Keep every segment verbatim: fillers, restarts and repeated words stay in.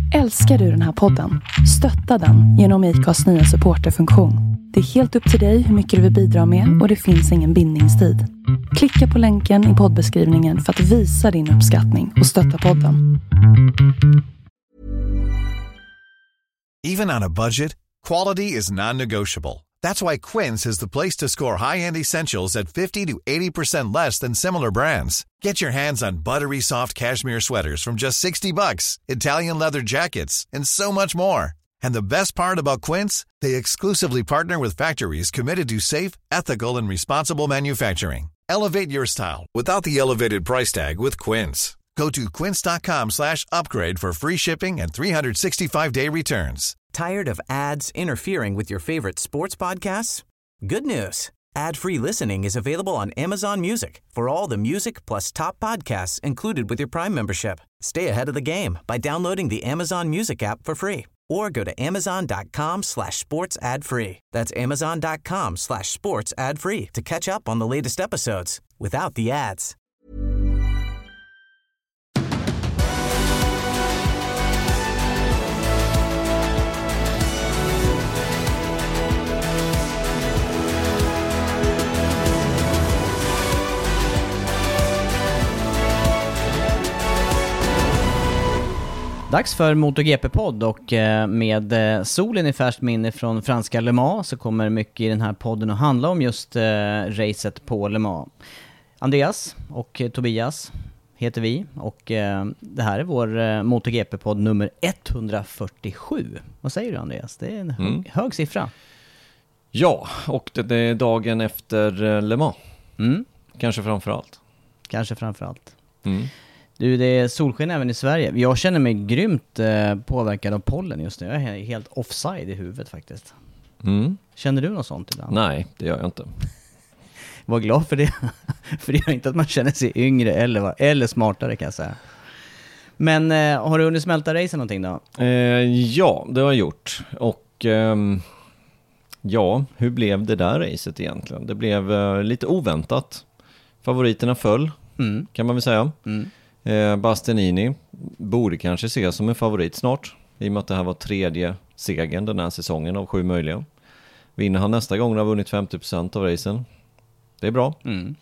Älskar du den här podden? Stötta den genom I C A:s nya supporterfunktion. Det är helt upp till dig hur mycket du vill bidra med och det finns ingen bindningstid. Klicka på länken i poddbeskrivningen för att visa din uppskattning och stötta podden. Even on a budget, quality is non-negotiable. That's why Quince is the place to score high-end essentials at fifty to eighty percent less than similar brands. Get your hands on buttery soft cashmere sweaters from just sixty bucks, Italian leather jackets, and so much more. And the best part about Quince, they exclusively partner with factories committed to safe, ethical, and responsible manufacturing. Elevate your style without the elevated price tag with Quince. Go to quince.com slash upgrade for free shipping and three sixty-five day returns. Tired of ads interfering with your favorite sports podcasts? Good news. Ad-free listening is available on Amazon Music for all the music plus top podcasts included with your Prime membership. Stay ahead of the game by downloading the Amazon Music app for free or go to amazon.com slash sports ad free. That's amazon.com slash sports ad free to catch up on the latest episodes without the ads. Dags för MotoGP-podd och med solen i färskt minne från franska Le Mans så kommer mycket i den här podden att handla om just racet på Le Mans. Andreas och Tobias heter vi och det här är vår MotoGP-podd nummer etthundrafyrtiosju. Vad säger du, Andreas? Det är en hög, mm. hög siffra. Ja, och det är dagen efter Le Mans. Mm. Kanske framförallt. Kanske framförallt. Mm. Du, det är solsken även i Sverige. Jag känner mig grymt eh, påverkad av pollen just nu. Jag är helt offside i huvudet faktiskt. Mm. Känner du något sånt ibland? Nej, det gör jag inte. Var glad för det. För det gör inte att man känner sig yngre eller, eller smartare, kan jag säga. Men eh, har du hunnit smälta racen någonting då? Eh, ja, det har jag gjort. Och ehm, ja, hur blev det där racet egentligen? Det blev eh, lite oväntat. Favoriterna föll, mm. kan man väl säga. Mm. Eh, Bastianini borde kanske ses som en favorit snart, i och med att det här var tredje segern den här säsongen av sju möjliga. Vinner han nästa gång, har vunnit femtio procent av racen. Det är bra. Mm.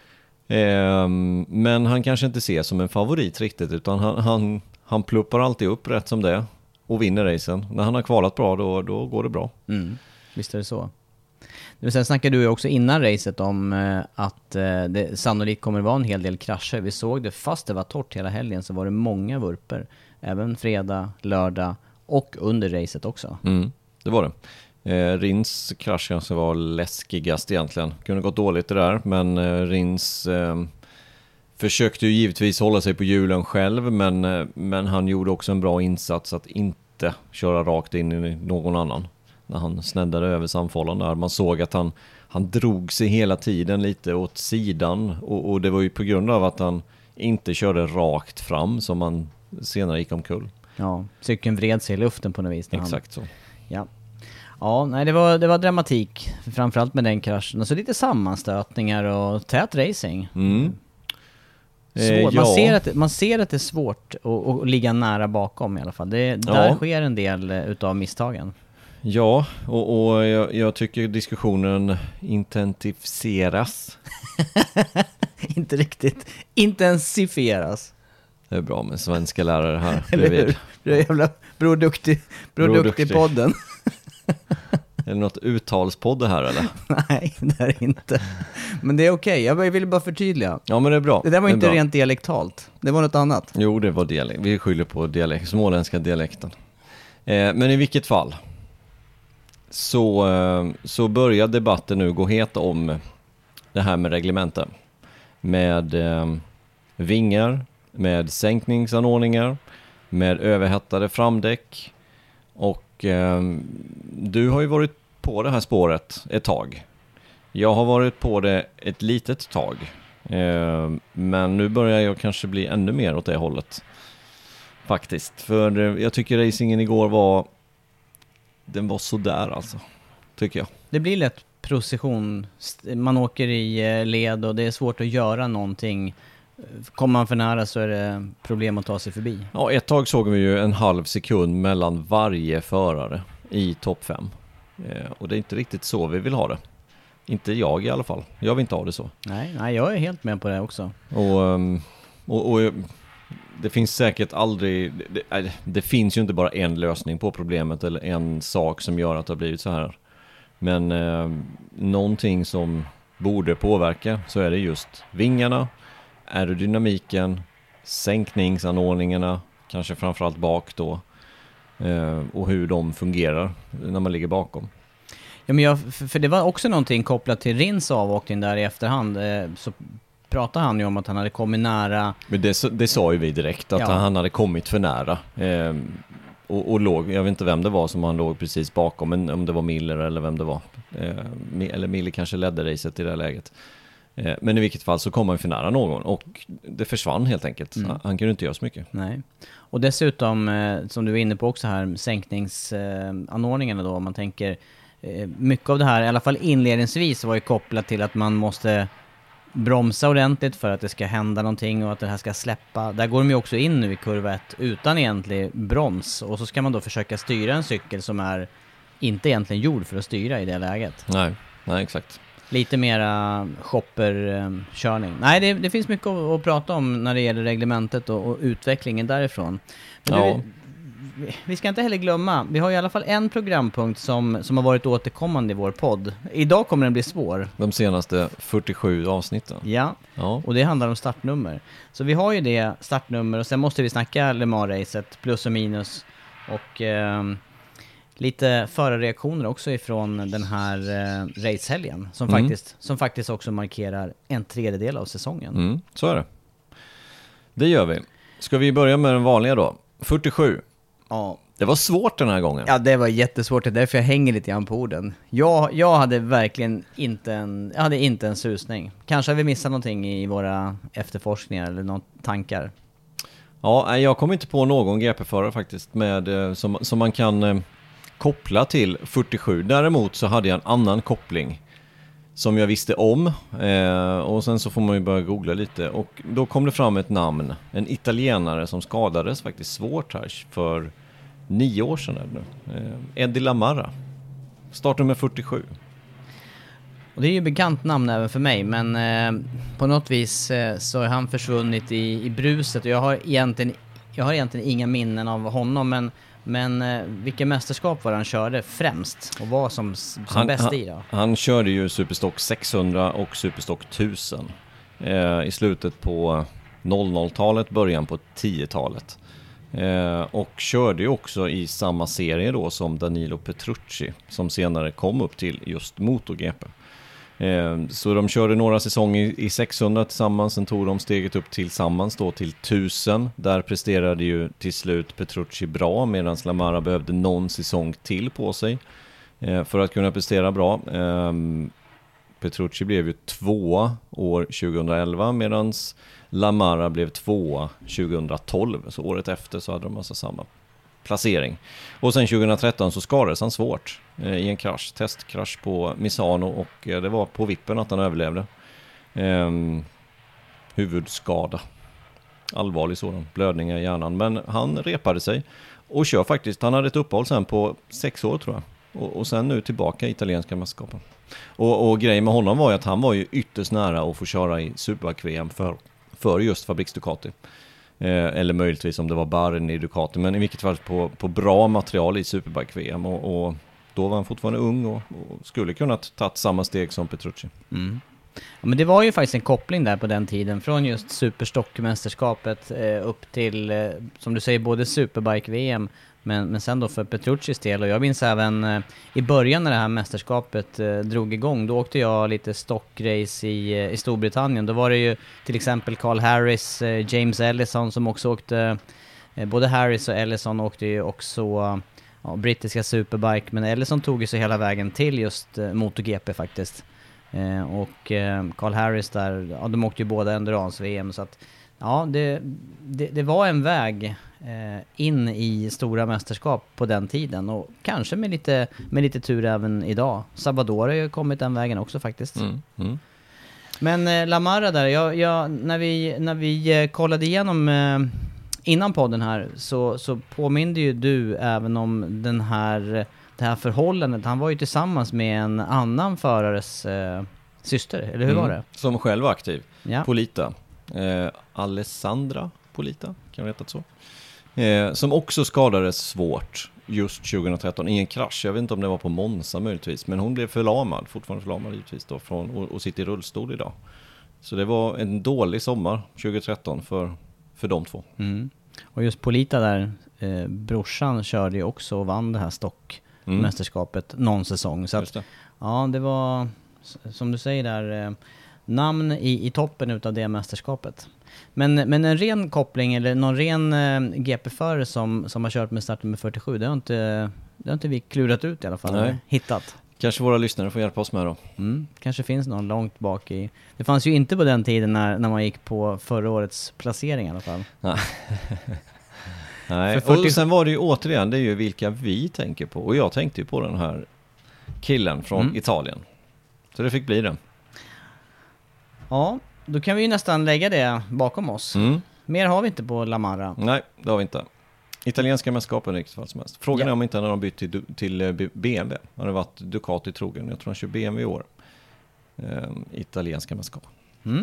Eh, men han kanske inte ses som en favorit riktigt, utan han, han, han pluppar alltid upp rätt som det och vinner racen. När han har kvalat bra, då, då går det bra. Mm. Visst är det så. Sen snackade du ju också innan racet om eh, att eh, det sannolikt kommer vara en hel del krascher. Vi såg det, fast det var torrt hela helgen så var det många vurper. Även fredag, lördag och under racet också. Mm, det var det. Eh, Rins krasch kanske var läskigast egentligen. Kunde gått dåligt det där, men eh, Rins eh, försökte ju givetvis hålla sig på hjulen själv, men, eh, men han gjorde också en bra insats att inte köra rakt in i någon annan. När han sneddade över samfållan där. Man såg att han, han drog sig hela tiden lite åt sidan. Och, och det var ju på grund av att han inte körde rakt fram som han senare gick omkull. Ja, cykeln vred sig i luften på något vis. Exakt han... så. Ja, ja nej, det, var, det var dramatik. Framförallt med den kraschen. Och så lite sammanstötningar och tät racing. Mm. Eh, ja. man, ser att, man ser att det är svårt att, att ligga nära bakom i alla fall. Det, där ja. sker en del utav misstagen. Ja, och, och jag, jag tycker diskussionen intensifieras. Inte riktigt. Intensifieras. Det är bra med svenska lärare här. Eller hur? Du är jävla Bror Duktig, Bror Bror Duktig podden. Är det något uttalspodd här eller? Nej, det är inte. Men det är okej. Okay. Jag ville bara förtydliga. Ja, men det är bra. Det där var det inte bra. rent dialektalt. Det var något annat. Jo, det var dialekt. Vi skyller på dialekt, småländska dialekten. Eh, men i vilket fall så, så börjar debatten nu gå het om det här med reglementen. Med eh, vingar, med sänkningsanordningar, med överhettade framdäck. Och eh, du har ju varit på det här spåret ett tag. Jag har varit på det ett litet tag. Eh, men nu börjar jag kanske bli ännu mer åt det hållet. Faktiskt. För eh, jag tycker racingen igår var den var så där alltså, tycker jag. Det blir lätt procession. Man åker i led och det är svårt att göra någonting kommer man för nära så är det problem att ta sig förbi. Ja, ett tag såg vi ju en halv sekund mellan varje förare i topp fem. Eh, och det är inte riktigt så vi vill ha det. Inte jag i alla fall. Jag vill inte ha det så. Nej, nej jag är helt med på det också. Och, och, och det finns säkert aldrig... Det, det finns ju inte bara en lösning på problemet eller en sak som gör att det har blivit så här. Men eh, någonting som borde påverka så är det just vingarna, aerodynamiken, sänkningsanordningarna, kanske framförallt bak då, eh, och hur de fungerar när man ligger bakom. Ja, men jag, för, för det var också någonting kopplat till Rins avåkning där i efterhand, eh, så pratade han ju om att han hade kommit nära. Men det, det sa ju vi direkt, att ja. han hade kommit för nära. Eh, och, och låg, jag vet inte vem det var som han låg precis bakom, men om det var Miller eller vem det var. Eh, eller Miller kanske ledde racet i det här läget. Eh, men i vilket fall så kom han för nära någon och det försvann helt enkelt. Mm. Han, han kunde inte göra så mycket. Nej. Och dessutom, eh, som du var inne på också här, sänkningsanordningarna då, om man tänker eh, mycket av det här, i alla fall inledningsvis, var ju kopplat till att man måste bromsa ordentligt för att det ska hända någonting och att det här ska släppa. Där går de ju också in nu i kurva ett utan egentlig broms, och så ska man då försöka styra en cykel som är inte egentligen gjord för att styra i det läget. Nej, nej exakt. Lite mera shopperkörning. Nej, det, det finns mycket att, att prata om när det gäller reglementet och, och utvecklingen därifrån. Men ja. du, vi ska inte heller glömma, vi har i alla fall en programpunkt som, som har varit återkommande i vår podd. Idag kommer den bli svår. De senaste fyrtiosju avsnitten. Ja, ja. Och det handlar om startnummer. Så vi har ju det startnummer och sen måste vi snacka Le Mans-racet, plus och minus. Och eh, lite förarreaktioner också ifrån den här eh, racehelgen som, mm. faktiskt, som faktiskt också markerar en tredjedel av säsongen. Mm, så är det. Det gör vi. Ska vi börja med den vanliga då? fyrtiosju. Ja. Det var svårt den här gången. Ja, det var jättesvårt. Det är därför jag hänger lite grann på orden. Jag, jag hade verkligen inte en, jag hade inte en susning. Kanske har vi missat någonting i våra efterforskningar eller några tankar. Ja, jag kom inte på någon G P-förare faktiskt med, som, som man kan eh, koppla till fyrtiosju. Däremot så hade jag en annan koppling som jag visste om. Eh, och sen så får man ju börja googla lite. Och då kom det fram ett namn. En italienare som skadades faktiskt svårt här för nio år sedan. Eller? Eh, Eddie Lamarra. Startnummer fyrtiosju. Och det är ju bekant namn även för mig, men eh, på något vis eh, så har han försvunnit i, i bruset. Och jag har egentligen, jag har egentligen inga minnen av honom, men, men eh, vilka mästerskap var han körde främst och var som, som han, bäst han, i då? Han körde ju Superstock sexhundra och Superstock tusen eh, i slutet på noll noll-talet, början på tio-talet. Eh, och körde ju också i samma serie då som Danilo Petrucci, som senare kom upp till just MotoGP. Eh, så de körde några säsonger i sexhundra tillsammans, sen tog de steget upp tillsammans då till tusen. Där presterade ju till slut Petrucci bra, medan Lamarra behövde någon säsong till på sig eh, för att kunna prestera bra. Eh, Petrucci blev ju tvåa år tjugoelva, medan Lamarra blev tvåa tjugotolv, så året efter så hade de alltså samma placering. Och sen tjugotretton så skadades han svårt eh, i en krasch, testkrasch på Misano, och eh, det var på vippen att han överlevde. Eh, huvudskada. Allvarlig sådan, blödningar i hjärnan. Men han repade sig och kör faktiskt, han hade ett uppehåll sen på sex år tror jag. Och, och sen nu tillbaka i italienska mästerskapen. Och, och grejen med honom var ju att han var ju ytterst nära att få köra i Superbike-V M för, för just Fabriks Ducati. Eh, eller möjligtvis om det var Barren i Ducati, men i vilket fall på, på bra material i Superbike-V M, och, och då var han fortfarande ung och, och skulle kunna ta samma steg som Petrucci. Mm. Ja, men det var ju faktiskt en koppling där på den tiden från just Superstock-mästerskapet eh, upp till, eh, som du säger, både Superbike-V M, men, men sen då för Petruccis del. Och jag minns även eh, i början när det här mästerskapet eh, drog igång, då åkte jag lite stockrace i, eh, i Storbritannien. Då var det ju till exempel Carl Harris, eh, James Ellison som också åkte, eh, både Harris och Ellison åkte ju också eh, ja, brittiska Superbike, men Ellison tog ju sig hela vägen till just eh, MotoGP faktiskt. Eh, och eh, Carl Harris där, ja, de åkte ju båda Endurance-V M, så att ja, det, det, det var en väg eh, in i stora mästerskap på den tiden, och kanske med lite, med lite tur även idag. Salvador har ju kommit den vägen också faktiskt. Mm, mm. Men eh, Lamara där, jag, jag, när vi, när vi eh, kollade igenom eh, innan podden här så, så påminde ju du även om den här, det här förhållandet. Han var ju tillsammans med en annan förares eh, syster, eller hur mm. var det? Som själv var aktiv. Ja. Polita. Eh, Alessandra Polita, kan jag veta så. Eh, som också skadades svårt just tjugohundratretton i en krasch. Jag vet inte om det var på Monza möjligtvis, men hon blev förlamad, fortfarande förlamad givetvis då, från, och, och sitter i rullstol idag. Så det var en dålig sommar tjugohundratretton för, för de två. Mm. Och just Polita där, eh, brorsan körde ju också och vann det här stockmästerskapet mm. någon säsong. Så att, det. Ja, det var som du säger där, eh, namn i, i toppen utav det mästerskapet. Men, men en ren koppling eller någon ren eh, G P-förare som, som har kört med startnummer fyrtiosju, det har inte, det har inte vi klurat ut i alla fall. Nej. Hittat. Kanske våra lyssnare får hjälpa oss med då. Mm, kanske finns någon långt bak i. Det fanns ju inte på den tiden när, när man gick på förra årets placering i alla fall. Nej, fyrtio... och sen var det ju återigen, det är ju vilka vi tänker på. Och jag tänkte ju på den här killen från mm. Italien. Så det fick bli det. Ja, då kan vi ju nästan lägga det bakom oss. Mm. Mer har vi inte på Lamara. Nej, det har vi inte. Italienska mästerskapen i riktigt vad som helst. Frågan ja. är om inte när de bytt till, till B M W. Har det varit Ducati trogen. Jag tror han kör B M W i år. Ehm, italienska mästerskap. Mm.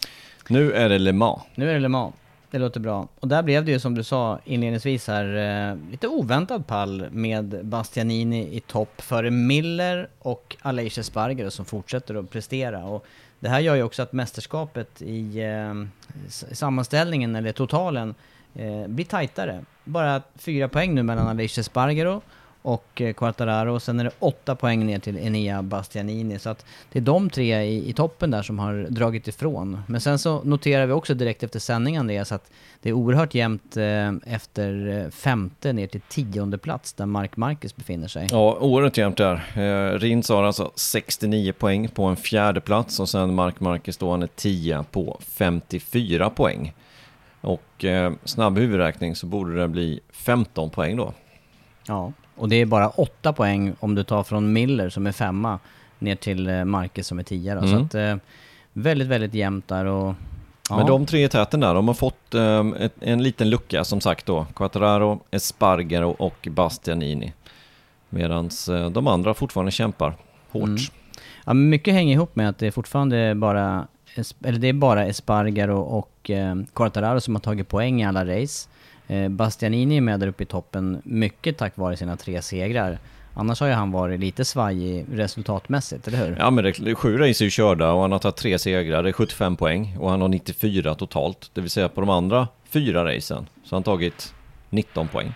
Nu är det Le Mans. Nu är det Le Mans. Det låter bra. Och där blev det ju som du sa inledningsvis här eh, lite oväntad pall med Bastianini i topp före Miller och Aleix Espargaro som fortsätter att prestera. Och det här gör ju också att mästerskapet i eh, sammanställningen eller totalen eh, blir tajtare. Bara fyra poäng nu mellan Aleix Espargaro och eh, Quartararo. Och sen är det åtta poäng ner till Enea Bastianini. Så att det är de tre i, i toppen där som har dragit ifrån. Men sen så noterar vi också direkt efter sändningen det, så att det är oerhört jämnt eh, efter femte ner till tionde plats där Marc Marquez befinner sig. Ja, oerhört jämnt där. Eh, Rins har alltså sextionio poäng på en fjärde plats och sen Marc Marquez då han är tio på femtiofyra poäng. Och eh, snabb huvudräkning så borde det bli femton poäng då. Ja, och det är bara åtta poäng om du tar från Miller som är femma ner till eh, Marquez som är tio då. Mm. Så att eh, väldigt, väldigt jämnt där. Och, ja. Men de tre i täten där, de har fått eh, ett, en liten lucka som sagt då. Quartararo, Espargaro och Bastianini. Medan eh, de andra fortfarande kämpar hårt. Mm. Ja, mycket hänger ihop med att det är fortfarande bara, eller det är bara Espargaro och eh, Quartararo som har tagit poäng i alla race. Eh, Bastianini är med där uppe i toppen mycket tack vare sina tre segrar. Annars har ju han varit lite svajig resultatmässigt, eller hur? Ja, men det, sju race är ju körda och han har tagit tre segrar. Det är sjuttiofem poäng och han har nittiofyra totalt. Det vill säga på de andra fyra racen så har han tagit nitton poäng.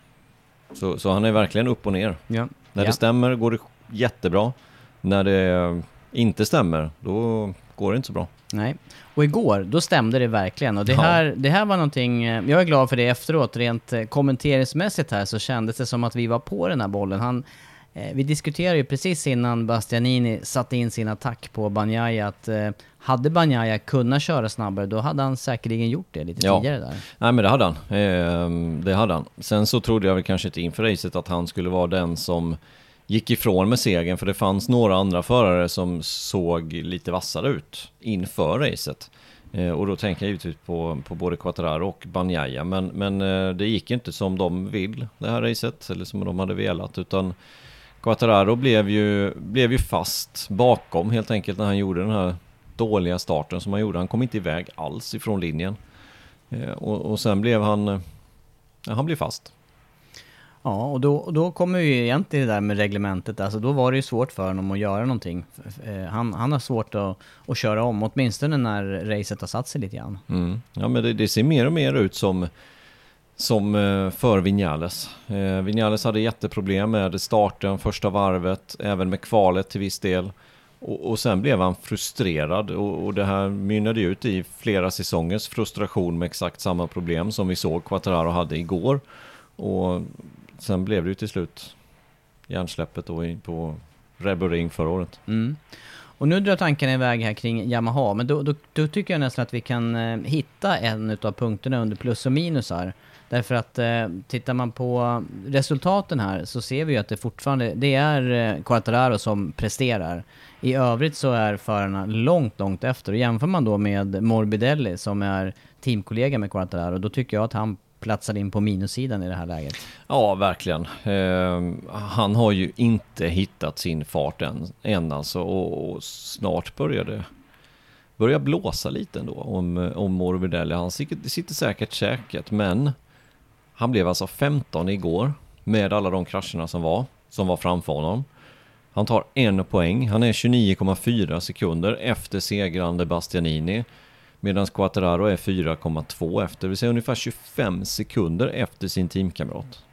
Så, så han är verkligen upp och ner. Ja. När ja. det stämmer går det jättebra. När det inte stämmer, då går det inte så bra. Nej. Och igår, då stämde det verkligen. Och det här, ja. det här var någonting, jag är glad för det efteråt. Rent kommenteringsmässigt här så kändes det som att vi var på den här bollen. Han, eh, vi diskuterade ju precis innan Bastianini satte in sin attack på Bagnaia att eh, hade Bagnaia kunnat köra snabbare, då hade han säkerligen gjort det lite ja. tidigare där. Nej, men det hade han. Eh, det hade han. Sen så trodde jag väl kanske inte inför racet att han skulle vara den som gick ifrån med segern, för det fanns några andra förare som såg lite vassare ut inför racet. Eh, och då tänker jag givetvis på, på både Quartararo och Bagnaia. Men, men eh, det gick inte som de vill det här racet, eller som de hade velat. Utan Quartararo blev ju, blev ju fast bakom helt enkelt när han gjorde den här dåliga starten som han gjorde. Han kom inte iväg alls ifrån linjen. Eh, och, och sen blev han, eh, han blev fast. Ja, och då, och då kommer ju egentligen det där med reglementet. Alltså då var det ju svårt för honom att göra någonting. Han, han har svårt att, att köra om, åtminstone när racet har satt sig lite grann. Mm. Ja, men det, det ser mer och mer ut som, som för Viñales. Eh, Viñales hade jätteproblem med starten, första varvet, även med kvalet till viss del. Och, och sen blev han frustrerad och, och det här mynnade ut i flera säsongers frustration med exakt samma problem som vi såg Quartararo hade igår. Och sen blev det ju till slut hjärnsläppet då på Red Bull Ring förra året. Mm. Och nu drar tankarna iväg här kring Yamaha. Men då, då, då tycker jag nästan att vi kan eh, hitta en av punkterna under plus och minus här. Därför att eh, tittar man på resultaten här så ser vi ju att det fortfarande det är eh, Quartararo som presterar. I övrigt så är förarna långt, långt efter. Och jämför man då med Morbidelli som är teamkollega med Quartararo, då tycker jag att han platsar in på minussidan i det här läget. Ja, verkligen. Eh, han har ju inte hittat sin fart än, än alltså, och, och snart börjar det börjar blåsa lite ändå om, om Morbidelli. Han sitter, sitter säkert säkert, men han blev alltså femton igår med alla de krascherna som var, som var framför honom. Han tar en poäng. Han är tjugonio komma fyra sekunder efter segrande Bastianini. Medan Quartararo är fyra komma två efter. Det vill säga ungefär tjugofem sekunder efter sin teamkamrat.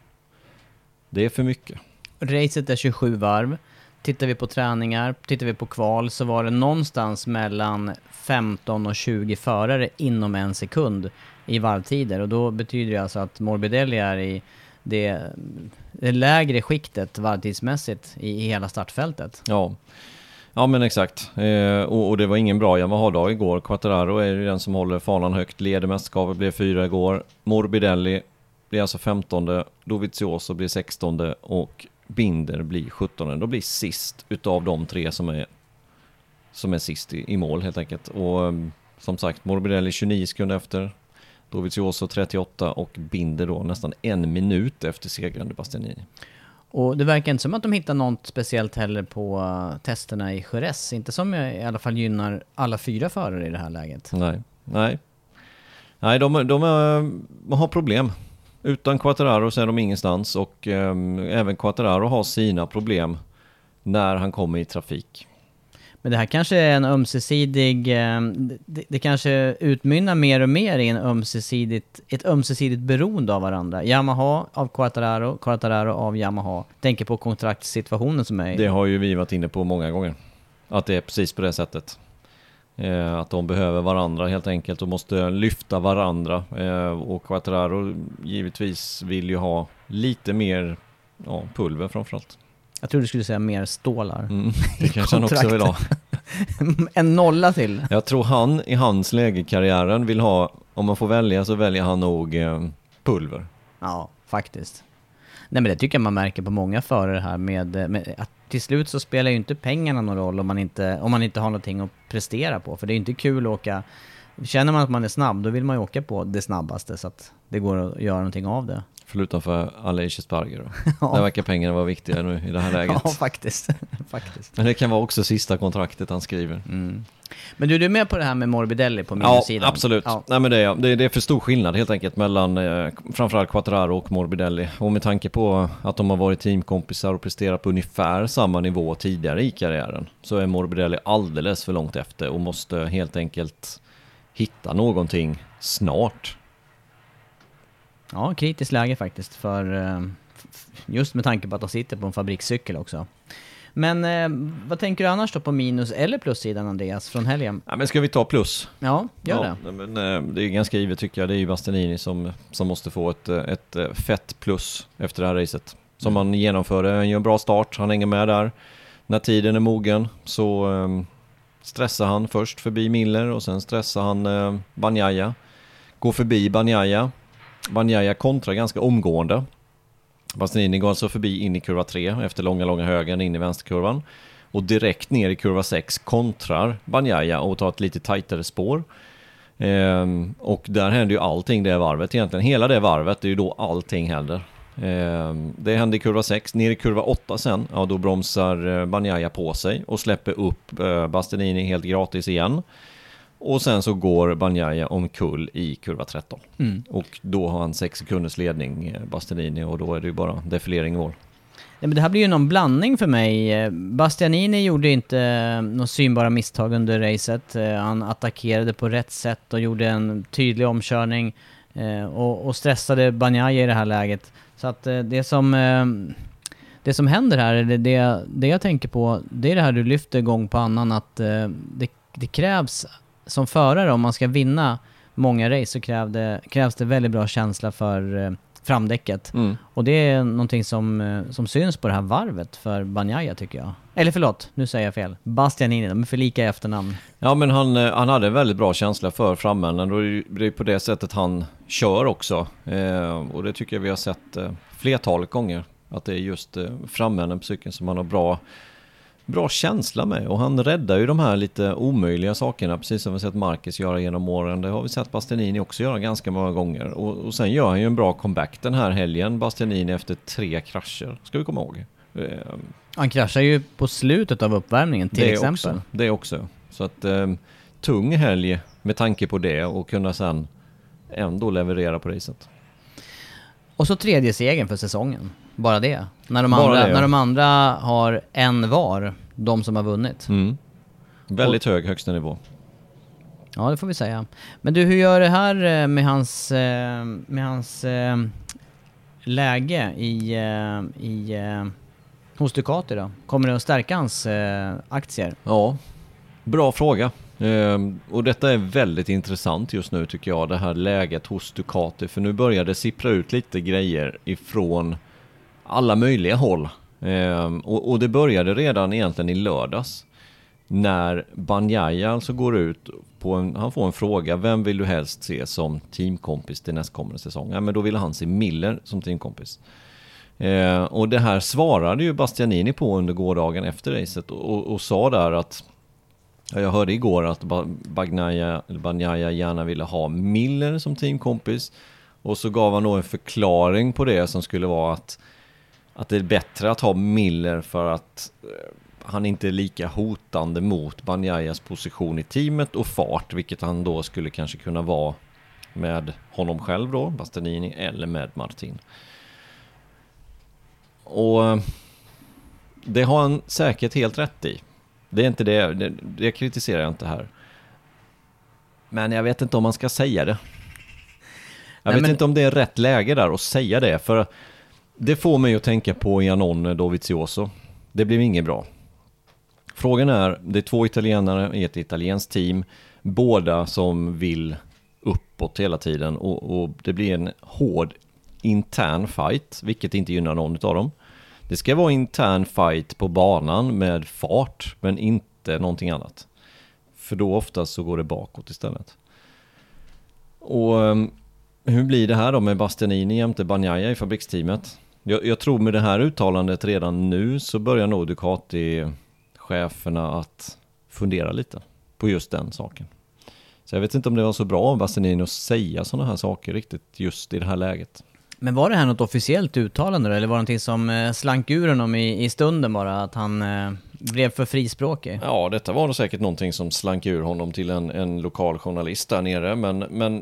Det är för mycket. Racet är tjugosju varv. Tittar vi på träningar, tittar vi på kval, så var det någonstans mellan femton och tjugo förare inom en sekund i varvtider. Och då betyder det alltså att Morbidelli är i det, det lägre skiktet varvtidsmässigt i, i hela startfältet. Ja. Ja, men exakt. Eh, och, och det var ingen bra Yamaha-dag igår. Quartararo är ju den som håller fanan högt. Leder mästerskapet, blev fyra igår. Morbidelli blir alltså femtonde. Dovizioso blir sextonde. Och Binder blir sjuttonde. Då blir sist utav de tre som är, som är sist i, i mål helt enkelt. Och um, som sagt, Morbidelli tjugonio sekunder efter. Dovizioso trettioåtta och Binder då nästan en minut efter segrande Bastianini. Och det verkar inte som att de hittar något speciellt heller på uh, testerna i Jerez. Inte som jag i alla fall gynnar alla fyra förare i det här läget. Nej, nej. Nej, de, de, är, de har problem. Utan Quartararo så är de ingenstans. Och um, även Quartararo har sina problem när han kommer i trafik. Men det här kanske är en ömsesidig... Det, det kanske utmynnar mer och mer i en ömsesidigt, ett ömsesidigt beroende av varandra. Yamaha av Quartararo, Quartararo av Yamaha. Tänker på kontraktssituationen som är... Det har ju vi varit inne på många gånger. Att det är precis på det sättet. Eh, att de behöver varandra helt enkelt och måste lyfta varandra. Eh, och Quartararo givetvis vill ju ha lite mer ja, pulver framförallt. Jag tror du skulle säga mer stålar. Mm, det kanske han också vill ha. En nolla till. Jag tror han i hans läge i karriären vill ha, om man får välja så väljer han nog eh, pulver. Ja, faktiskt. Nej, men det tycker jag man märker på många förare här med, med att till slut så spelar ju inte pengarna någon roll om man inte, om man inte har någonting att prestera på. För det är inte kul att åka. Känner man att man är snabb, då vill man ju åka på det snabbaste så att det går att göra någonting av det. Förutom för Aleix Espargaro då. Ja. Där verkar pengarna vara viktiga nu i det här läget. Ja, faktiskt. faktiskt. Men det kan vara också sista kontraktet han skriver. Mm. Men du, är du med på det här med Morbidelli på minussidan? Ja, absolut. Ja. Nej, men det, är, det, är, det är för stor skillnad helt enkelt mellan eh, framförallt Quartararo och Morbidelli. Och med tanke på att de har varit teamkompisar och presterat på ungefär samma nivå tidigare i karriären så är Morbidelli alldeles för långt efter och måste helt enkelt hitta någonting snart. Ja, kritiskt läge faktiskt för just med tanke på att de sitter på en fabrikscykel också. Men eh, vad tänker du annars då på minus- eller plussidan, Andreas, från helgen? Ja, men ska vi ta plus? Ja, gör ja, det. Men, eh, det är ganska givet tycker jag. Det är ju Bastianini som, som måste få ett, ett fett plus efter det här racet. Som mm. han genomförde. Han gör en bra start. Han hänger med där. När tiden är mogen så eh, stressar han först förbi Miller och sen stressar han eh, Bagnaia. Går förbi Bagnaia. Bagnaia kontrar ganska omgående. Bastianini går alltså förbi in i kurva tre efter långa, långa högen in i vänsterkurvan. Och direkt ner i kurva sex kontrar Bagnaia och tar ett lite tajtare spår. Ehm, och där händer ju allting det varvet egentligen. Hela det varvet är ju då allting händer. Ehm, det händer i kurva sex. Ner i kurva åtta sen, ja då bromsar Bagnaia på sig och släpper upp eh, Bastianini helt gratis igen. Och sen så går Bagnaia omkull i kurva tretton. Mm. Och då har han sex sekunders ledning, Bastianini, och då är det ju bara defilering i mål. Ja, men det här blir ju någon blandning för mig. Bastianini gjorde inte några synbara misstag under racet. Han attackerade på rätt sätt och gjorde en tydlig omkörning och, och stressade Bagnaia i det här läget. Så att det som, det som händer här, det, det, det jag tänker på, det är det här du lyfter gång på annan, att det, det krävs som förare, om man ska vinna många race så krävs det, krävs det väldigt bra känsla för, framdäcket. Mm. Och det är någonting som, som syns på det här varvet för Bagnaia tycker jag. Eller förlåt, nu säger jag fel. Bastianini, de är för lika i efternamn. Ja, men han, han hade en väldigt bra känsla för framänden och det är på det sättet han kör också. Eh, och det tycker jag vi har sett eh, flertalet gånger. Att det är just eh, framänden på cykeln som han har bra, bra känsla med. Och han räddar ju de här lite omöjliga sakerna, precis som vi sett Marquez göra genom åren. Det har vi sett Bastianini också göra ganska många gånger. Och, och sen gör han ju en bra comeback den här helgen, Bastianini, efter tre krascher, ska vi komma ihåg. Eh, Han kraschar ju på slutet av uppvärmningen till det exempel. Också, det också. Så att eh, tung helg med tanke på det och kunna sen ändå leverera på racet. Och så tredje segern för säsongen. Bara det. När de, Bara andra, det, ja. när de andra har en var, de som har vunnit. Mm. Väldigt och, hög högsta nivå. Ja, det får vi säga. Men du, hur gör det här med hans, med hans eh, läge i, i hos Ducati då? Kommer det att stärka hans eh, aktier? Ja, bra fråga. Ehm, och detta är väldigt intressant just nu tycker jag, det här läget hos Ducati. För nu börjar det sippra ut lite grejer ifrån alla möjliga håll. Ehm, och, och det började redan egentligen i lördags. När Bagnaia alltså går ut på en, han får en fråga, vem vill du helst se som teamkompis till nästkommande säsong? Ja, men då vill han se Miller som teamkompis. Eh, och det här svarade ju Bastianini på under gårdagen efter racet och, och, och sa där att ja, jag hörde igår att Bagnaia, Bagnaia gärna ville ha Miller som teamkompis och så gav han då en förklaring på det som skulle vara att, att det är bättre att ha Miller för att eh, han inte är lika hotande mot Bagnaias position i teamet och fart, vilket han då skulle kanske kunna vara med honom själv då, Bastianini, eller med Martin. Och det har han säkert helt rätt i. Det är inte det, det, det kritiserar jag inte här. Men jag vet inte om man ska säga det. Jag Nej, vet men... inte om det är rätt läge där att säga det. För det får mig att tänka på Janone Dovizioso. Det blir inget bra. Frågan är, det är två italienare i ett italienskt team. Båda som vill uppåt hela tiden. Och, och det blir en hård intern fight, vilket inte gynnar någon av dem. Det ska vara intern fight på banan med fart, men inte någonting annat. För då oftast så går det bakåt istället. Och um, hur blir det här då med Bastianini jämte Bagnaia i fabriksteamet? Jag, jag tror med det här uttalandet redan nu så börjar nog Ducati-cheferna att fundera lite på just den saken. Så jag vet inte om det var så bra av Bastianini att säga sådana här saker riktigt just i det här läget. Men var det här något officiellt uttalande då? Eller var det någonting som eh, slank ur honom i, i stunden bara? Att han eh, blev för frispråkig? Ja, detta var nog säkert någonting som slank ur honom till en, en lokal journalist där nere. Men, men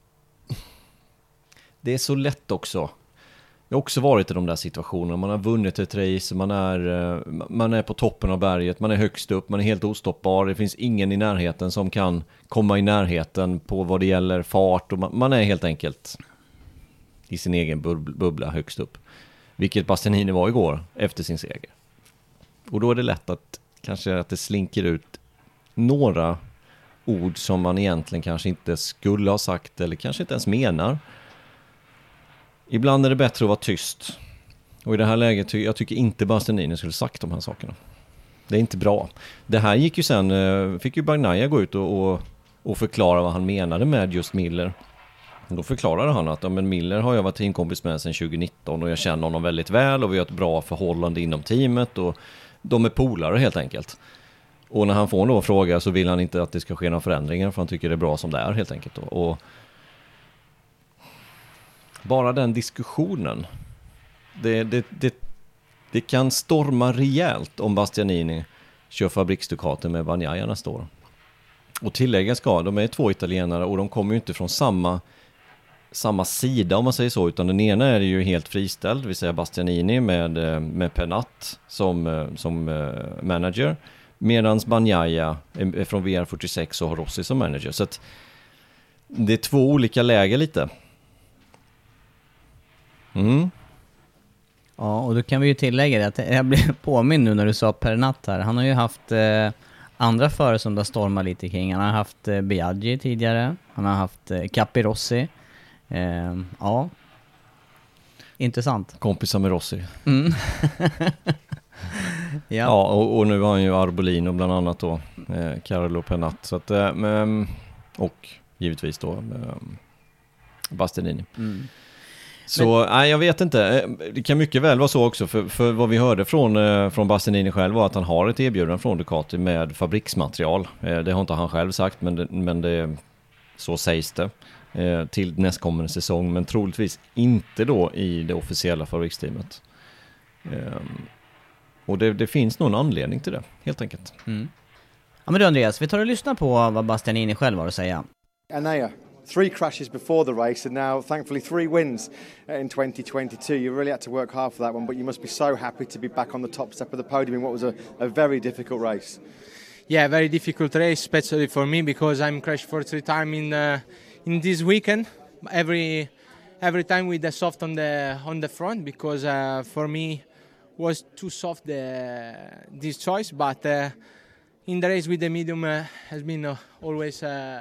det är så lätt också. Jag har också varit i de där situationerna. Man har vunnit ett race, man är, man är på toppen av berget, man är högst upp, man är helt ostoppbar. Det finns ingen i närheten som kan komma i närheten på vad det gäller fart. Och man, man är helt enkelt i sin egen bubbla högst upp. Vilket Bastianini var igår efter sin seger. Och då är det lätt att kanske att det slinker ut några ord som man egentligen kanske inte skulle ha sagt eller kanske inte ens menar. Ibland är det bättre att vara tyst. Och i det här läget, jag tycker inte Bastianini skulle sagt de här sakerna. Det är inte bra. Det här gick ju sen, fick ju Bagnaia gå ut och, och, och förklara vad han menade med just Miller. Då förklarade han att ja, men Miller har jag varit teamkompis med sedan tjugonitton och jag känner honom väldigt väl och vi har ett bra förhållande inom teamet och de är polare helt enkelt. Och när han får någon fråga så vill han inte att det ska ske några förändringar för han tycker det är bra som det är helt enkelt. Och bara den diskussionen, det, det, det, det kan storma rejält om Bastianini kör fabriksdukaten med Bagnaia nästa år. Och tillägga ska, de är två italienare och de kommer ju inte från samma samma sida om man säger så, utan den ena är ju helt friställd, det vill säga Bastianini med, med Pennant som, som manager, medan Bagnaia är från V R fyrtiosex och har Rossi som manager. Så att det är två olika läger lite. Mm. Ja, och då kan vi ju tillägga det att jag blev påminn nu när du sa Pernat här. Han har ju haft eh, andra före som där stormar lite kring. Han har haft eh, Biaggi tidigare. Han har haft eh, Capirossi. Eh, ja. Intressant. Kompisar med Rossi. Mm. ja, ja och, och nu har han ju Arbolino bland annat då, eh, Carlo Pennat. Så att, eh, men, och givetvis då eh, Bastianini. Mm. Så men, nej, jag vet inte. Det kan mycket väl vara så också. För, för vad vi hörde från, eh, från Bastianini själv var att han har ett erbjudande från Ducati med fabriksmaterial. Eh, det har inte han själv sagt, men det, men det så sägs det. Eh, till nästkommande säsong. Men troligtvis inte då i det officiella fabriksteamet. Eh, och det, det finns nog en anledning till det, helt enkelt. Mm. Ja men du Andreas, vi tar och lyssnar på vad Bastianini själv har att säga. Enea. Three crashes before the race and now thankfully three wins in twenty twenty-two. You really had to work hard for that one, but you must be so happy to be back on the top step of the podium in what was a, a very difficult race. Yeah, very difficult race, especially for me because I'm crashed for three times in uh, in this weekend. Every every time with the soft on the on the front because uh, for me was too soft the this choice, but uh, in the race with the medium uh, has been uh, always. Uh,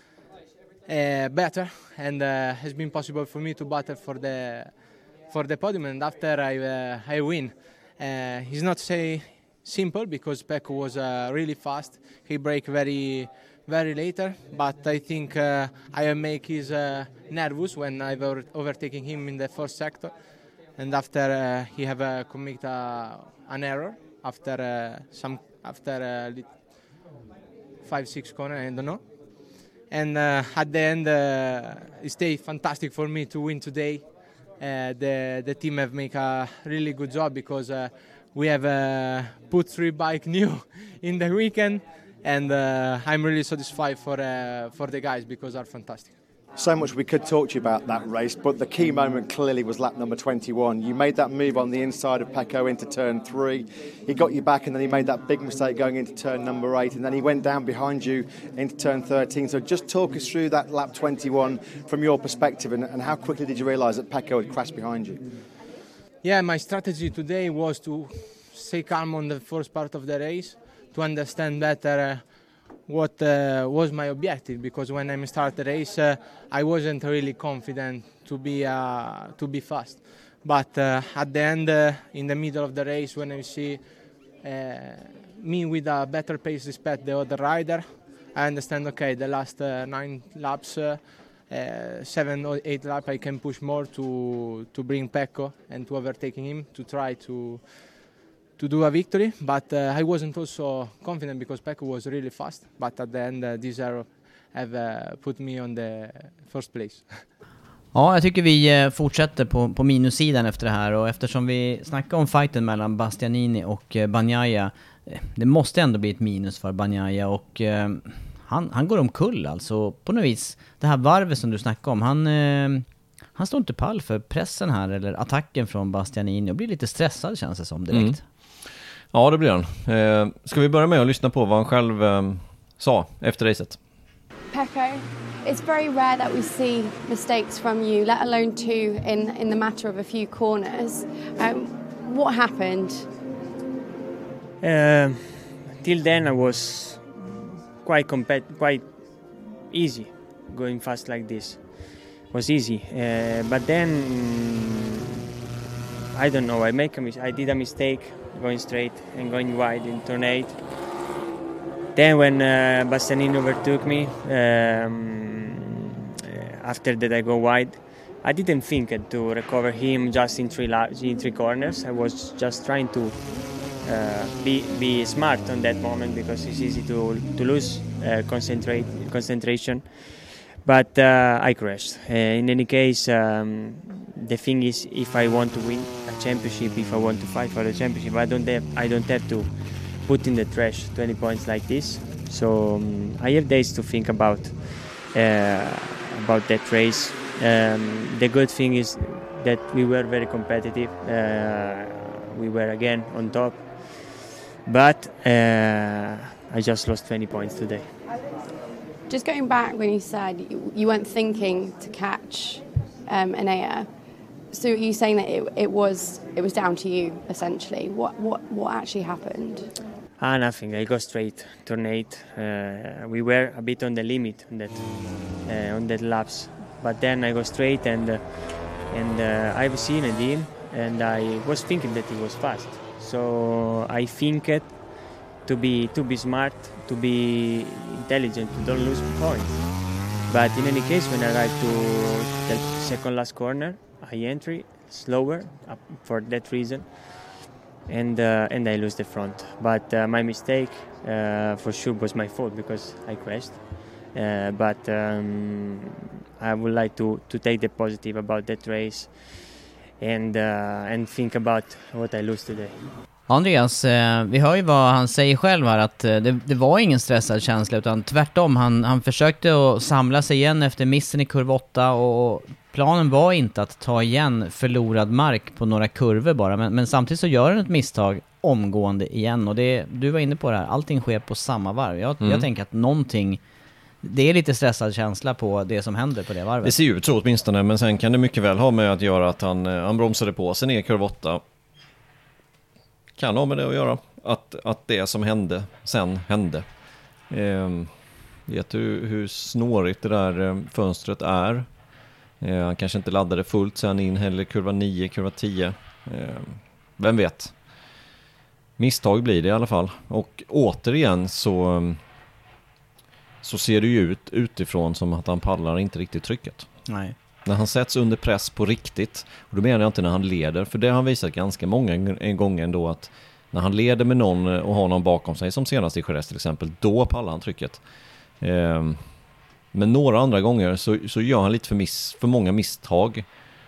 Uh, better and uh, has been possible for me to battle for the for the podium and after I uh, I win. Uh, it's not say simple because Pecco was uh, really fast. He brake very very later, but I think uh, I make his uh, nervous when I were overtaking him in the first sector, and after uh, he have uh, commit uh, an error after uh, some after uh, five six corner I don't know. And uh, at the end, uh, it stayed fantastic for me to win today. Uh, the the team have made a really good job because uh, we have uh, put three bike new in the weekend, and uh, I'm really satisfied for uh, for the guys because they're fantastic. So much we could talk to you about that race, but the key moment clearly was lap number twenty-one. You made that move on the inside of Pecco into turn three. He got you back and then he made that big mistake going into turn number eight, and then he went down behind you into turn thirteen. So just talk us through that lap twenty-one from your perspective, and, and how quickly did you realise that Pecco had crashed behind you? Yeah, my strategy today was to stay calm on the first part of the race, to understand better uh, what uh, was my objective, because when I started the race uh, I wasn't really confident to be uh, to be fast, but uh, at the end uh, in the middle of the race when I see uh, me with a better pace respect the other rider, I understand okay the last uh, nine laps uh, uh, seven or eight laps I can push more to to bring Pecco and to overtaking him to try to to do a victory, but uh, I wasn't also confident because Pecco was really fast, but at the end uh, this error have uh, put me on the first place. Ja, jag tycker vi fortsätter på, på minussidan efter det här, och eftersom vi snackar om fighten mellan Bastianini och Bagnaia, det måste ändå bli ett minus för Bagnaia, och eh, han, han går omkull alltså på något vis. Det här varvet som du snackar om, han, eh, han står inte pall för pressen här eller attacken från Bastianini och blir lite stressad känns det som direkt. Mm. Ja, det blir han. Eh, ska vi börja med att lyssna på vad han själv eh, sa efter racet? Pecco, it's very rare that we see mistakes from you, let alone two in, in the matter of a few corners. Um, what happened? Uh, till then I was quite compet- quite easy going fast like this. It was easy, uh, but then I don't know. I make a mis- I did a mistake going straight and going wide in turn eight. Then when uh, Bastianini overtook me, um, after that I go wide. I didn't think to recover him just in three la- in three corners. I was just trying to uh, be be smart on that moment because it's easy to to lose uh, concentrate concentration. But uh, I crashed. Uh, in any case, um, the thing is, if I want to win a championship, if I want to fight for the championship, I don't have I don't have to put in the trash twenty points like this. So um, I have days to think about uh, about that race. Um, the good thing is that we were very competitive. Uh, we were again on top, but uh, I just lost twenty points today. Just going back when you said you, you weren't thinking to catch um, Enea, so are you saying that it, it was it was down to you essentially? What what what actually happened? Ah, nothing. I go straight turn eight. Uh, we were a bit on the limit on that uh, on that laps, but then I go straight and uh, and uh, I've seen him, and I was thinking that he was fast. So I think it to be to be smart, to be intelligent, to don't lose points. But in any case, when I arrived to the second last corner, I entry slower uh, for that reason, and uh, and I lose the front. But uh, my mistake uh, for sure was my fault because I crashed. Uh, but um, I would like to, to take the positive about that race and uh, and think about what I lose today. Andreas, eh, vi hör ju vad han säger själv här, att eh, det, det var ingen stressad känsla, utan tvärtom, han, han försökte att samla sig igen efter missen i kurva åtta, och planen var inte att ta igen förlorad mark på några kurvor bara, men, men samtidigt så gör han ett misstag omgående igen, och det, du var inne på det här, allting sker på samma varv. Jag, mm. jag tänker att någonting, det är lite stressad känsla på det som händer på det varvet. Det ser ut så åtminstone, men sen kan det mycket väl ha med att göra att han, han bromsade på sig ner kurva åtta. Kan ha med det att göra, att, att det som hände sen hände. Eh, vet du hur snårigt det där fönstret är? Eh, han kanske inte laddade fullt sen in heller, kurva nio, kurva tio. Eh, vem vet? Misstag blir det i alla fall. Och återigen så, så ser det ju ut utifrån som att han paddlar inte riktigt trycket. Nej. När han sätts under press på riktigt, och då menar jag inte när han leder, för det har han visat ganska många gånger ändå, att när han leder med någon och har någon bakom sig, som senast i Jerez till exempel, då pallar han trycket. Eh, men några andra gånger så, så gör han lite för, miss, för många misstag,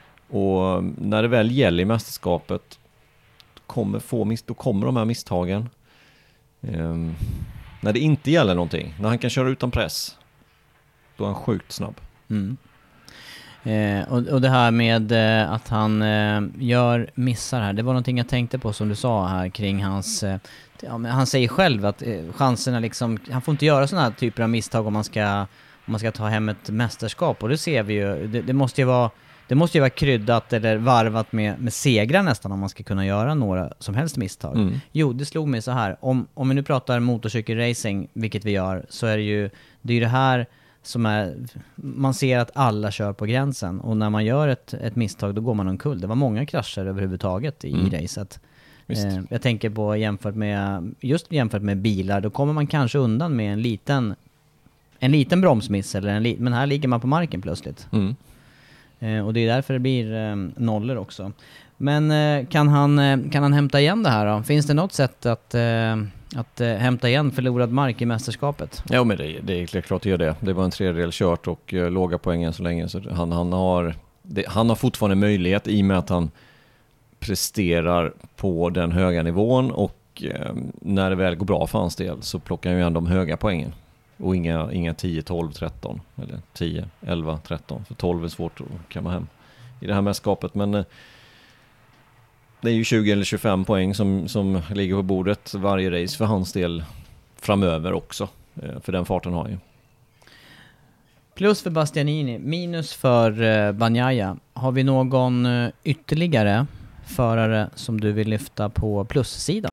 och när det väl gäller i mästerskapet kommer, få miss, då kommer de här misstagen. Eh, när det inte gäller någonting, när han kan köra utan press, då är han sjukt snabb. Mm. Eh, och, och det här med eh, att han eh, gör missar här, det var någonting jag tänkte på som du sa här kring hans, eh, ja, men han säger själv att eh, chanserna liksom, han får inte göra sådana här typer av misstag om man ska, om man ska ta hem ett mästerskap, och det ser vi ju, det, det måste ju vara det måste ju vara kryddat eller varvat med, med segrar nästan om man ska kunna göra några som helst misstag. Mm. Jo, det slog mig så här, om, om vi nu pratar motorcykelracing, vilket vi gör, så är det ju det, är ju det här som är, man ser att alla kör på gränsen, och när man gör ett, ett misstag då går man omkull. Det var många krascher överhuvudtaget i mm. racet. Eh, jag tänker på jämfört med just jämfört med bilar, då kommer man kanske undan med en liten en liten bromsmiss eller en li- men här ligger man på marken plötsligt. Mm. Eh, och det är därför det blir eh, nollor också. Men eh, kan han eh, kan han hämta igen det här då? Finns det något sätt att eh, att eh, hämta igen förlorad mark i mästerskapet? Ja, men det, det är klart att göra det. Det var en tredjedel kört och uh, låga poängen så länge. Så han, han, har, det, han har fortfarande möjlighet i och med att han presterar på den höga nivån, och uh, när det väl går bra för hans del så plockar han ju igen de höga poängen. Och inga, inga tio, tolv, tretton eller tio, elva, tretton. För tolv är svårt att kamma hem i det här mästerskapet. Men uh, det är ju tjugo eller tjugofem poäng som, som ligger på bordet varje race för hans del framöver också. För den farten har ju. Plus för Bastianini, minus för uh, Bagnaia. Har vi någon uh, ytterligare förare som du vill lyfta på plussidan?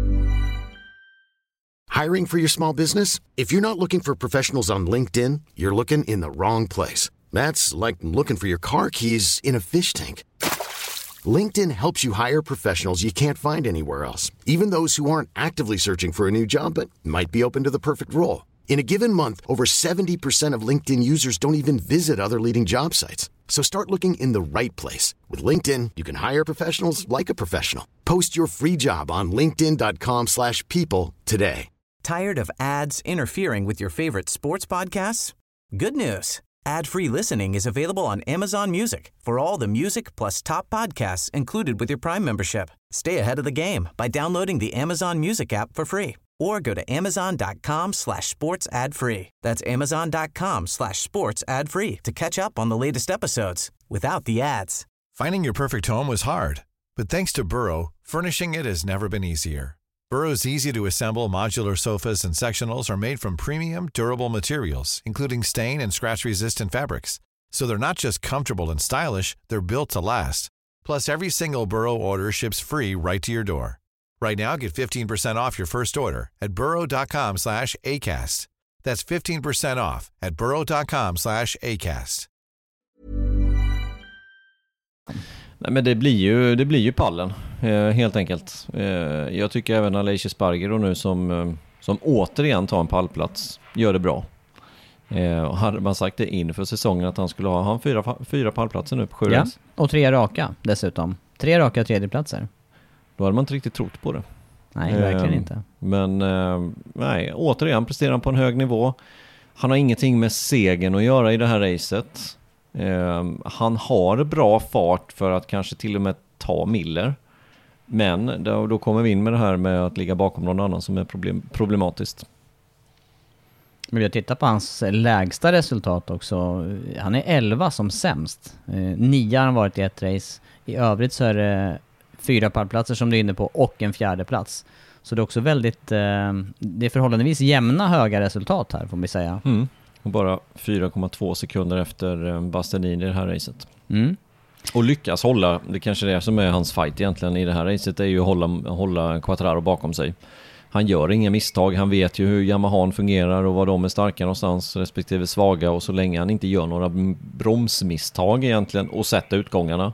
Hiring for your small business? If you're not looking for professionals on LinkedIn, you're looking in the wrong place. That's like looking for your car keys in a fish tank. LinkedIn helps you hire professionals you can't find anywhere else, even those who aren't actively searching for a new job but might be open to the perfect role. In a given month, over seventy percent of LinkedIn users don't even visit other leading job sites. So start looking in the right place. With LinkedIn, you can hire professionals like a professional. Post your free job on linkedin dot com slash people today. Tired of ads interfering with your favorite sports podcasts? Good news. Ad-free listening is available on Amazon Music for all the music plus top podcasts included with your Prime membership. Stay ahead of the game by downloading the Amazon Music app for free or go to amazon.com slash sports ad free. That's amazon.com slash sports ad free to catch up on the latest episodes without the ads. Finding your perfect home was hard, but thanks to Burrow, furnishing it has never been easier. Burrow's easy-to-assemble modular sofas and sectionals are made from premium, durable materials, including stain and scratch-resistant fabrics. So they're not just comfortable and stylish, they're built to last. Plus, every single Burrow order ships free right to your door. Right now, get fifteen percent off your first order at burrow.com slash ACAST. That's fifteen percent off at burrow.com slash ACAST. Nej, men det blir ju, det blir ju pallen, eh, helt enkelt. Eh, jag tycker även Aleix Espargaro nu som, eh, som återigen tar en pallplats gör det bra. Eh, och hade man sagt det inför säsongen att han skulle ha han fyra, fyra pallplatser nu på sju ja. race. Och tre raka dessutom. Tre raka tredjeplatser. Då hade man inte riktigt trott på det. Nej, verkligen eh, inte. Men eh, nej, återigen presterar han på en hög nivå. Han har ingenting med segern att göra i det här racet. Eh, han har bra fart för att kanske till och med ta Miller. Men då, då kommer vi in med det här med att ligga bakom någon annan som är problem, problematiskt. Men jag tittar på hans lägsta resultat också. Han är elva som sämst. Eh, nio har han varit i ett race. I övrigt så är det fyra pallplatser som du är inne på och en fjärde plats. Så det är också väldigt, eh, det är förhållandevis jämna höga resultat här får vi säga. Mm. Och bara fyra komma två sekunder efter Bastianini i det här racet. Mm. Och lyckas hålla, det kanske är det som är hans fight egentligen i det här racet, är ju att hålla, hålla Quartararo bakom sig. Han gör inga misstag, han vet ju hur Yamaha fungerar och vad de är starka någonstans respektive svaga, och så länge han inte gör några bromsmisstag egentligen och sätter utgångarna,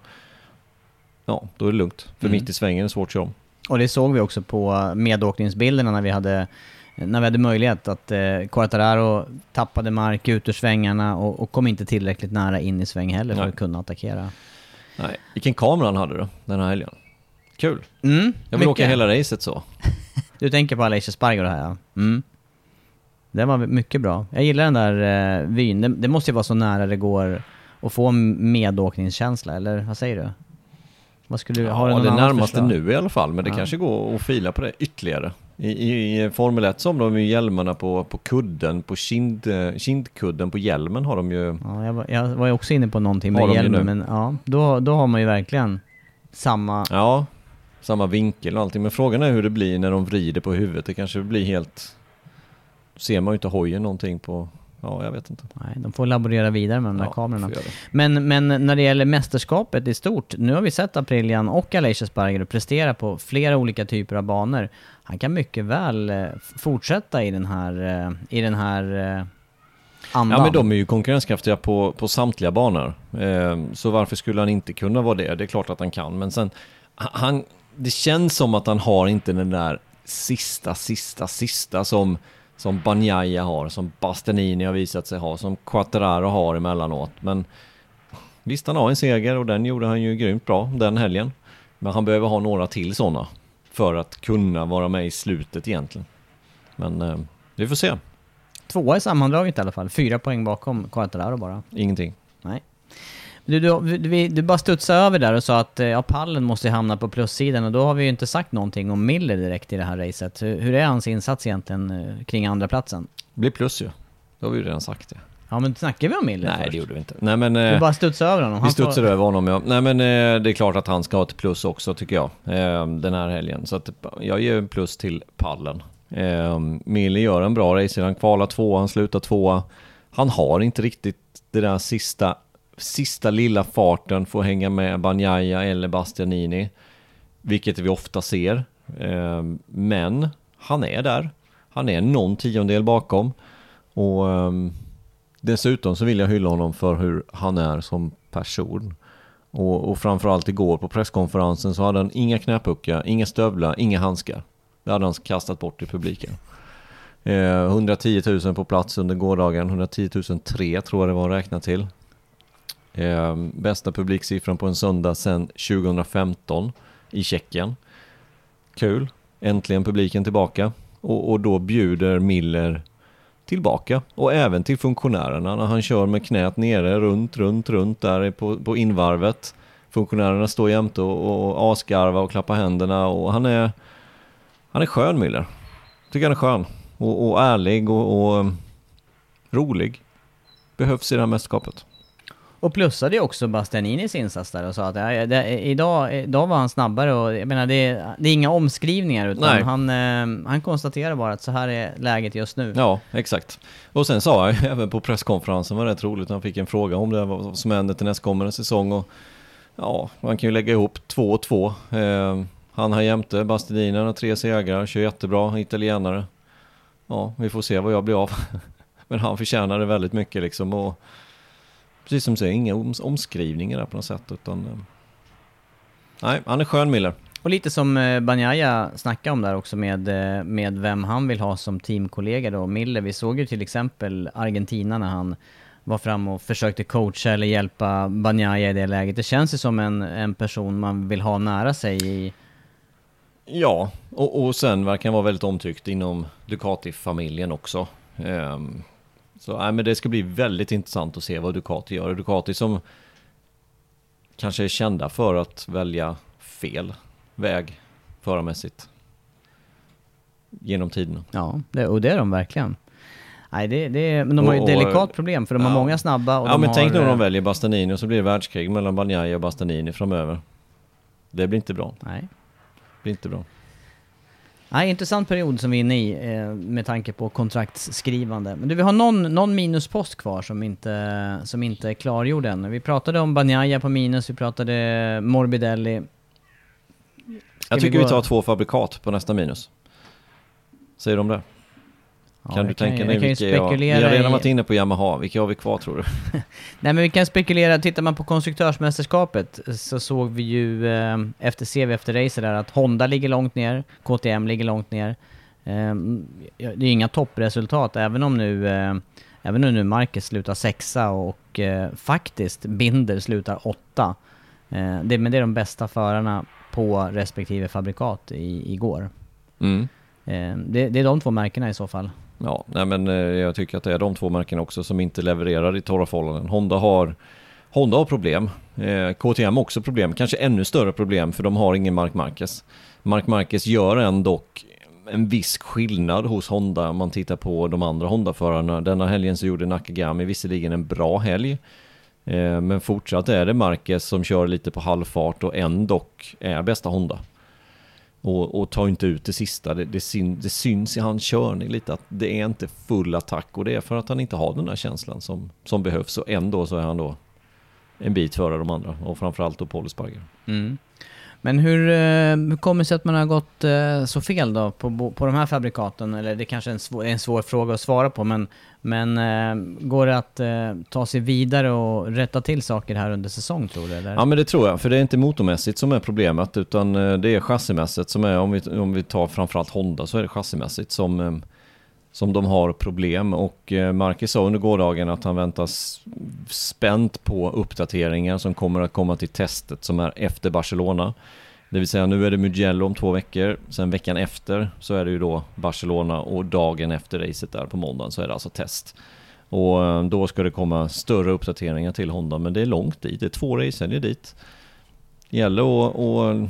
ja, då är det lugnt. För mm. mitt i svängen är det svårt att köra om. Och det såg vi också på medåkningsbilderna när vi hade när vi hade möjlighet att eh, Quartararo tappade mark ut ur svängarna och, och kom inte tillräckligt nära in i sväng heller för Nej. att kunna attackera. Nej, vilken kamera han hade då den här helgen. Kul. Mm, jag vill mycket. åka hela racet så. Du tänker på Aleix Espargaro här, ja. Mm. Det var mycket bra. Jag gillar den där eh, vyn. Det, det måste ju vara så nära det går att få medåkningskänsla, eller vad säger du? Vad skulle du ja, ha? Det närmaste nu i alla fall, men det ja. kanske går att fila på det ytterligare. I, i, i Formel ett så har de ju hjälmarna på, på kudden, på kind, kindkudden på hjälmen har de ju. Ja, jag, var, jag var ju också inne på någonting med hjälmen, men ja, då, då har man ju verkligen samma... Ja, samma vinkel och allting. Men frågan är hur det blir när de vrider på huvudet. Det kanske blir helt... Då ser man ju inte hojen någonting på... Ja, jag vet inte. Nej, de får laborera vidare med de där ja, kamerorna. Men, men när det gäller mästerskapet i stort, nu har vi sett Aprilian och Aleix Espargaro prestera på flera olika typer av banor. Han kan mycket väl eh, fortsätta i den här, eh, i den här eh, andan. Ja, men de är ju konkurrenskraftiga på, på samtliga banor. Eh, så varför skulle han inte kunna vara det? Det är klart att han kan. Men sen, han, det känns som att han har inte den där sista, sista, sista som... som Bagnaia har, som Bastianini har visat sig ha, som Quartararo har emellanåt. Men visst, han har en seger och den gjorde han ju grymt bra den helgen. Men han behöver ha några till sådana för att kunna vara med i slutet egentligen. Men eh, vi får se. Tvåa i sammandraget i alla fall. Fyra poäng bakom Quartararo bara. Ingenting. Nej. Du, du, du, du bara studsade över där och sa att ja, pallen måste hamna på plussidan, och då har vi ju inte sagt någonting om Miller direkt i det här racet. Hur, hur är hans insats egentligen kring andra platsen? Det blir plus ju. Då har vi ju redan sagt det. Ja, men snackar vi om Miller Nej, först? det gjorde vi inte. Nej, men, du bara studsade över honom. Vi studsade får... över honom, ja. Nej, men eh, det är klart att han ska ha ett plus också, tycker jag, eh, den här helgen. Så att jag ger en plus till pallen. Eh, Miller gör en bra race. Han kvalar tvåa, han slutar tvåa. Han har inte riktigt det där sista... sista lilla farten får hänga med Bagnaia eller Bastianini, vilket vi ofta ser. Eh, men han är där. Han är någon tiondel bakom. Och eh, dessutom så vill jag hylla honom för hur han är som person. Och, och framförallt igår på presskonferensen så hade han inga knäpuckar, inga stövlar, inga handskar. Det hade han kastat bort i publiken. Eh, hundratio tusen på plats under gårdagen. hundratio tusen tre tror jag det var räknat till. Eh, bästa publiksiffran på en söndag sedan tjugohundrafemton i Tjeckien. Kul. Äntligen publiken tillbaka. Och, och då bjuder Miller tillbaka. Och även till funktionärerna när han kör med knät nere runt, runt, runt där på, på invarvet. Funktionärerna står jämte och, och asgarva och klappar händerna. Och han är, han är skön, Miller. Tycker han är skön. Och, och ärlig och, och rolig. Behövs i det här mästerskapet. Och plussade ju också Bastianinis insats där och sa att ja, det, idag, idag var han snabbare, och jag menar det, det är inga omskrivningar utan han, eh, han konstaterar bara att så här är läget just nu. Ja, exakt. Och sen sa jag även på presskonferensen var det roligt, han fick en fråga om det vad som händer till nästkommande säsong, och ja, man kan ju lägga ihop två och två. Eh, han har jämte Bastianini, har tre segrar, kör jättebra, italienare. Ja, vi får se vad jag blir av. Men han förtjänar det väldigt mycket liksom, och precis som du säger, inga oms- omskrivningar där på något sätt, utan Nej, han är skön, Miller. Och lite som eh, Bagnaia snackade om där också med, eh, med vem han vill ha som teamkollega då. Miller, vi såg ju till exempel Argentina när han var fram och försökte coacha eller hjälpa Bagnaia i det läget. Det känns ju som en, en person man vill ha nära sig i... Ja, och, och sen verkar han vara väldigt omtyckt inom Ducati-familjen också. Um, så nej, men det ska bli väldigt intressant att se vad Ducati gör. Ducati som kanske är kända för att välja fel väg förarmässigt genom tiden. Ja, det, och det är de verkligen. Nej, det, det, men de har ju ett delikat problem för de ja. har många snabba. Och ja, de men har, tänk när de väljer Bastianini och så blir det världskrig mellan Bagnaia och Bastianini framöver. Det blir inte bra. Nej. Det blir inte bra. Nej, intressant period som vi är inne i eh, med tanke på kontraktsskrivande. Men du, vi har någon, någon minuspost kvar som inte, som inte är klargjord än. Vi pratade om Bagnaia på minus, vi pratade Morbidelli. Ska jag tycker vi, vi, gå... tar två fabrikat på nästa minus. Säger de det? Ja, kan du kan, tänka dig vilka jag... Vi har redan i... varit inne på Yamaha. Vilka har vi kvar, tror du? Nej, men vi kan spekulera. Tittar man på konstruktörsmästerskapet så såg vi ju eh, efter C V efter racer där att Honda ligger långt ner, K T M ligger långt ner. Eh, det är inga toppresultat, även om nu eh, även om nu Marquez slutar sexa och eh, faktiskt Binder slutar åtta. Eh, det, men det är de bästa förarna på respektive fabrikat i, igår. Mm. Eh, det, det är de två märkena i så fall. Ja, nej men eh, jag tycker att det är de två märken också som inte levererar i torra förhållanden. Honda har, Honda har problem. Eh, K T M har också problem. Kanske ännu större problem för de har ingen Marc Marquez. Marc Marquez gör ändå en viss skillnad hos Honda om man tittar på de andra Honda-förarna. Denna helgen så gjorde Nakagami visserligen en bra helg. Eh, men fortsatt är det Marquez som kör lite på halvfart och ändå är bästa Honda. Och, och tar inte ut det sista. Det, det, syn, det syns i hans körning lite att det är inte full attack. Och det är för att han inte har den där känslan som, som behövs. Och ändå så är han då en bit före de andra. Och framförallt då Paul Espargaro. Mm. Men hur, hur kommer det sig att man har gått eh, så fel då på, på de här fabrikaten? Eller det kanske är en svår, en svår fråga att svara på. Men, men eh, går det att eh, ta sig vidare och rätta till saker här under säsong, tror du? Eller? Ja, men det tror jag. För det är inte motormässigt som är problemet. Utan eh, det är chassimässigt som är, om vi, om vi tar framförallt Honda, så är det chassimässigt som, eh, som de har problem. Och eh, Marquez sa under gårdagen att han väntas spänt på uppdateringar som kommer att komma till testet som är efter Barcelona. Det vill säga nu är det Mugello om två veckor. Sen veckan efter så är det ju då Barcelona och dagen efter racet där på måndagen så är det alltså test. Och då ska det komma större uppdateringar till Honda, men det är långt dit. Det är två racehelger dit. Det gäller att och,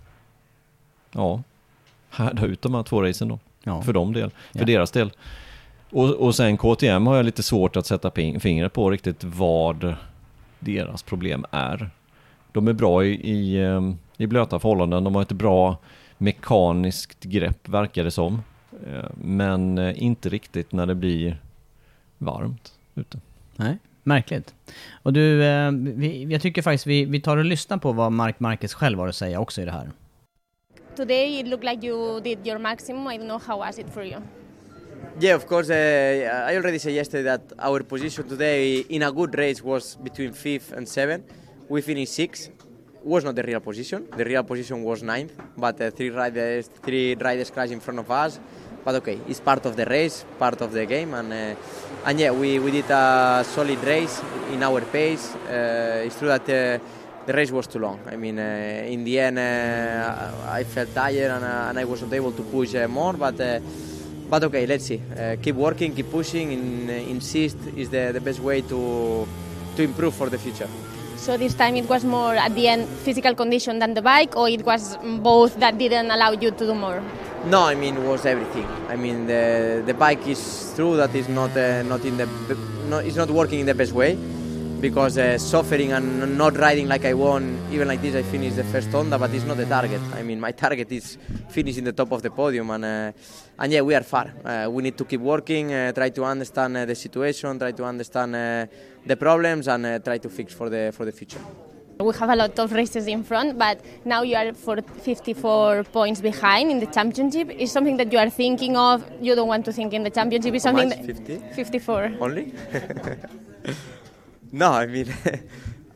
ja, härda ut de här två racen då. Ja. För dem del, för ja. deras del. Och, och sen K T M har jag lite svårt att sätta ping, fingret på riktigt vad deras problem är. De är bra i, i, i blöta förhållanden. De har ett bra mekaniskt grepp, verkar det som. Men inte riktigt när det blir varmt ute. Nej, märkligt. Och du, vi, jag tycker faktiskt vi, vi tar och lyssnar på vad Marc Marquez själv har att säga också i det här. Today it looked like you did your maximum. I don't know how was it for you. Yeah, of course. Uh, I already said yesterday that our position today in a good race was between fifth and seventh. We finished sixth. Was not the real position. The real position was ninth, but uh, three riders, three riders crashed in front of us. But okay, it's part of the race, part of the game, and uh, and yeah, we, we did a solid race in our pace. Uh, it's true that uh, the race was too long. I mean, uh, in the end, uh, I felt tired and, uh, and I was not able to push uh, more. But uh, but okay, let's see. Uh, keep working, keep pushing. In, uh, insist is the, the best way to to improve for the future. So this time it was more at the end physical condition than the bike, or it was both that didn't allow you to do more? No, I mean it was everything. I mean the the bike is true that it's not uh, not in the no, it's not working in the best way because uh, suffering and not riding like I want. Even like this, I finished the first Honda, but it's not the target. I mean my target is finishing the top of the podium, and uh, and yeah, we are far. Uh, we need to keep working, uh, try to understand uh, the situation, try to understand uh, the problems, and uh, try to fix for the for the future. We have a lot of races in front, but now you are for fifty-four points behind in the championship. Is something that you are thinking of? You don't want to think in the championship? Is something How much? fifty? fifty-four. Only? No, I mean,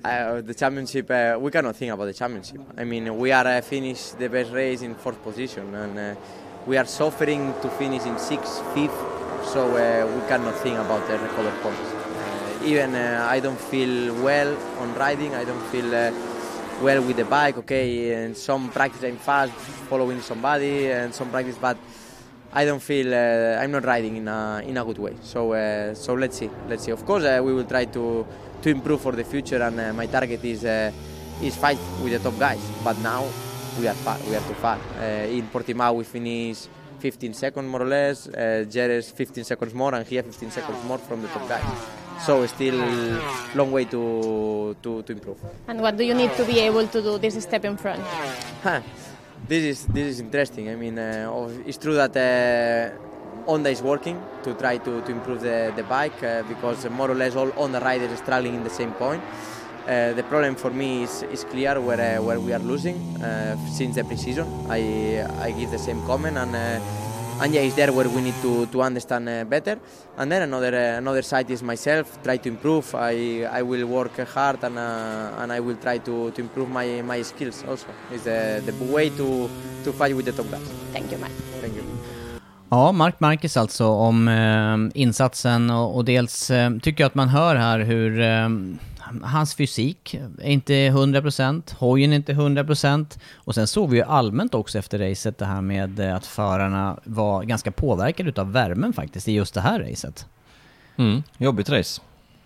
Uh, the championship, uh, we cannot think about the championship. I mean, we are uh, finished the best race in fourth position, and uh, we are suffering to finish in sixth, fifth, so uh, we cannot think about the recover points. Uh, even uh, I don't feel well on riding, I don't feel uh, well with the bike, okay, and some practice I'm fast, following somebody, and some practice, but I don't feel uh, I'm not riding in a in a good way. So uh, so let's see, let's see. Of course, uh, we will try to to improve for the future, and uh, my target is uh, is fight with the top guys. But now we are far, we are too far. Uh, in Portimao we finish fifteen seconds more or less. Uh, Jerez fifteen seconds more, and here fifteen seconds more from the top guys. So still long way to to to improve. And what do you need to be able to do this step in front? Huh. This is this is interesting. I mean, uh, it's true that uh, Honda is working to try to, to improve the, the bike uh, because more or less all Honda riders are struggling in the same point. Uh, the problem for me is, is clear where uh, where we are losing uh, since the pre-season. I I give the same comment, and uh, and yeah, it's there where we need to to understand uh, better. And then another uh, another side is myself, try to improve. I I will work hard, and uh, and I will try to, to improve my, my skills also. It's the the way to to fight with the top guys. Thank you, Mark. Thank you. Ja, Marc Marquez alltså om eh, insatsen och, och dels eh, tycker jag att man hör här hur eh, hans fysik är inte hundra procent, hojen är inte hundra procent och sen såg vi ju allmänt också efter racet det här med att förarna var ganska påverkade utav värmen faktiskt i just det här racet. Mm, jobbigt race.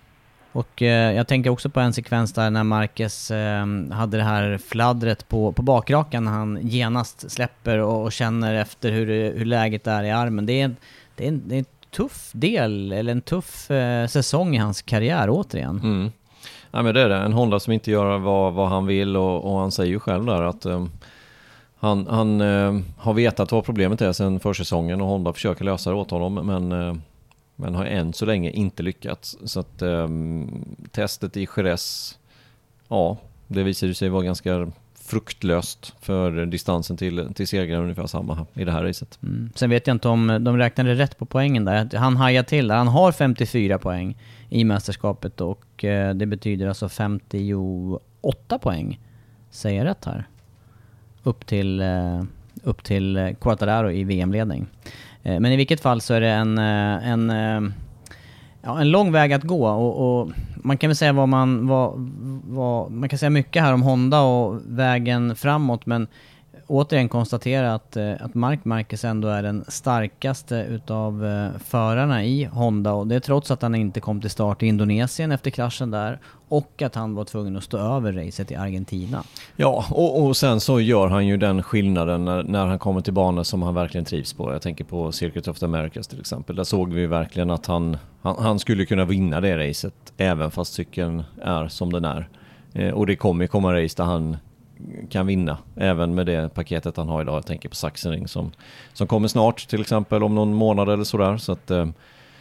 Och eh, jag tänker också på en sekvens där när Marquez eh, hade det här fladdret på, på bakrakan när han genast släpper och, och känner efter hur, hur läget är i armen. Det är en, det är en, det är en tuff del, eller en tuff eh, säsong i hans karriär återigen. Mm. Ja, men det är det. En Honda som inte gör vad, vad han vill och, och han säger ju själv där att um, han, han uh, har vetat vad problemet är sedan försäsongen och Honda försöker lösa det åt honom men, uh, men har än så länge inte lyckats. Så att um, testet i Jerez, ja, det visade sig vara ganska fruktlöst för distansen till, till segern ungefär samma i det här racet. Mm. Sen vet jag inte om de räknade rätt på poängen där. Han hajar till där. Han har femtiofyra poäng i mästerskapet och eh, det betyder alltså femtioåtta poäng. Säger jag rätt här? Upp till, eh, upp till Quartararo i V M-ledning. Eh, men i vilket fall så är det en, en, en, ja, en lång väg att gå och, och man kan väl säga vad man vad, vad, man kan säga mycket här om Honda och vägen framåt, men återigen konstatera att, att Marc Marquez ändå är den starkaste utav uh, förarna i Honda och det är trots att han inte kom till start i Indonesien efter kraschen där och att han var tvungen att stå över racet i Argentina. Ja, och, och sen så gör han ju den skillnaden när, när han kommer till banor som han verkligen trivs på. Jag tänker på Circuit of the Americas till exempel. Där såg vi verkligen att han, han, han skulle kunna vinna det racet även fast cykeln är som den är. Eh, och det kommer komma race där han kan vinna även med det paketet han har idag. Jag tänker på Sachsenring som, som kommer snart till exempel om någon månad eller sådär. Så att eh,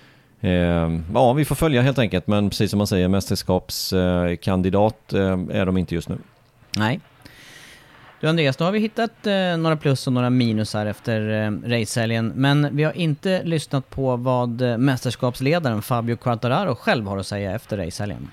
eh, ja, vi får följa helt enkelt, men precis som man säger, mästerskapskandidat eh, är de inte just nu. Nej. Du Andreas, då har vi hittat eh, några plus och några minus här efter eh, racehelgen, men vi har inte lyssnat på vad eh, mästerskapsledaren Fabio Quartararo själv har att säga efter racehelgen.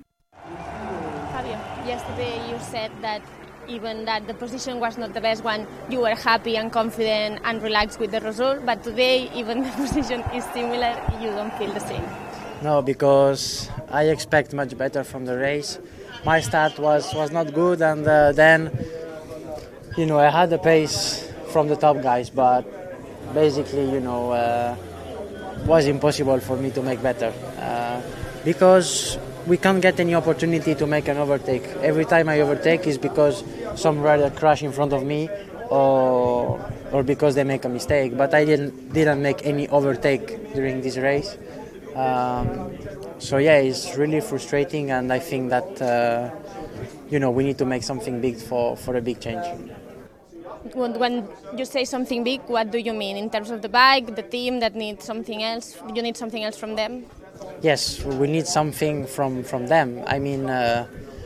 Fabio, yesterday you said that even that the position was not the best one, you were happy and confident and relaxed with the result, but today even the position is similar, you don't feel the same. No, because I expect much better from the race. My start was, was not good, and uh, then, you know, I had the pace from the top guys, but basically, you know, uh, was impossible for me to make better. Uh, because we can't get any opportunity to make an overtake. Every time I overtake is because some rider crash in front of me or or because they make a mistake. But I didn't didn't make any overtake during this race. Um, so yeah, it's really frustrating, and I think that uh, you know we need to make something big for, for a big change. When, when you say something big, what do you mean in terms of the bike, the team that needs something else? You need something else from them? Yes, we need something from, from them. I mean, uh,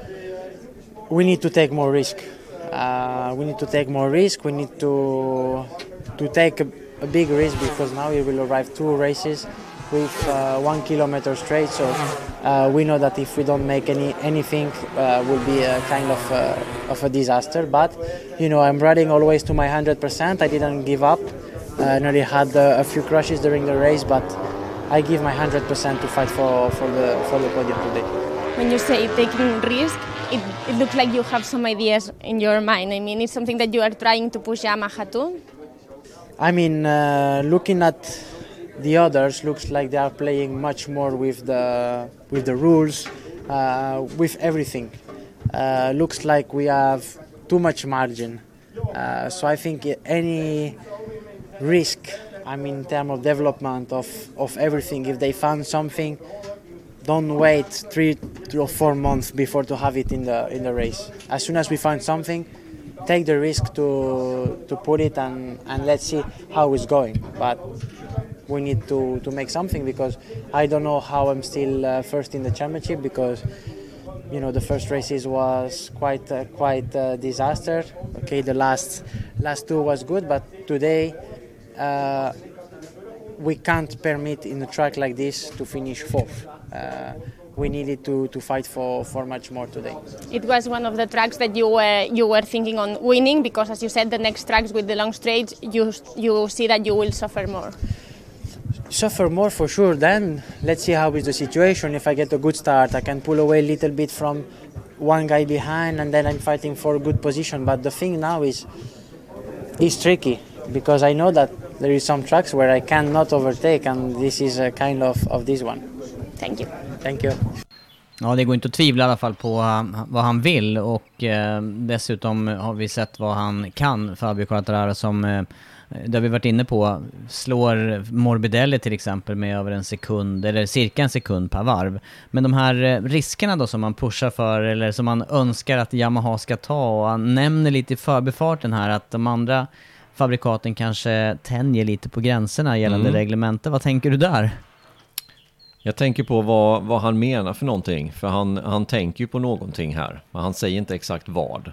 we need to take more risk. Uh, we need to take more risk. We need to to take a, a big risk because now we will arrive two races with uh, one kilometer straight. So uh, we know that if we don't make any anything, uh, will be a kind of uh, of a disaster. But you know, I'm riding always to my one hundred percent. I didn't give up. I uh, nearly had uh, a few crashes during the race, but I give my one hundred percent to fight for for the for the podium today. When you say taking risk, it, it looks like you have some ideas in your mind. I mean, it's something that you are trying to push Yamaha to. I mean, uh, looking at the others, looks like they are playing much more with the with the rules, uh, with everything. Uh, looks like we have too much margin. Uh, so I think any risk, I mean, in terms of development of, of everything, if they found something, don't wait three, three or four months before to have it in the in the race. As soon as we find something, take the risk to to put it and, and let's see how it's going. But we need to, to make something, because I don't know how I'm still uh, first in the championship, because you know the first races was quite uh, quite a disaster. Okay, the last last two was good, but today uh, we can't permit in a track like this to finish fourth. Uh, we needed to, to fight for, for much more today. It was one of the tracks that you were you were thinking on winning, because as you said, the next tracks with the long straights, you you see that you will suffer more. Suffer more for sure. Then let's see how is the situation. If I get a good start, I can pull away a little bit from one guy behind, and then I'm fighting for a good position. But the thing now is is tricky, because I know that there is some tracks where I cannot overtake, and this is a kind of, of this one. Thank you. Thank you. Ja, det går inte att tvivla i alla fall på uh, vad han vill, och uh, dessutom har vi sett vad han kan, Fabio Quartararo, som uh, där vi varit inne på, slår Morbidelli till exempel med över en sekund eller cirka en sekund per varv. Men de här uh, riskerna då som man pushar för, eller som man önskar att Yamaha ska ta, och han nämner lite i förbifarten här att de andra fabrikaten kanske tänjer lite på gränserna gällande mm. reglementet. Vad tänker du där? Jag tänker på vad, vad han menar för någonting. För han, han tänker ju på någonting här. Men han säger inte exakt vad.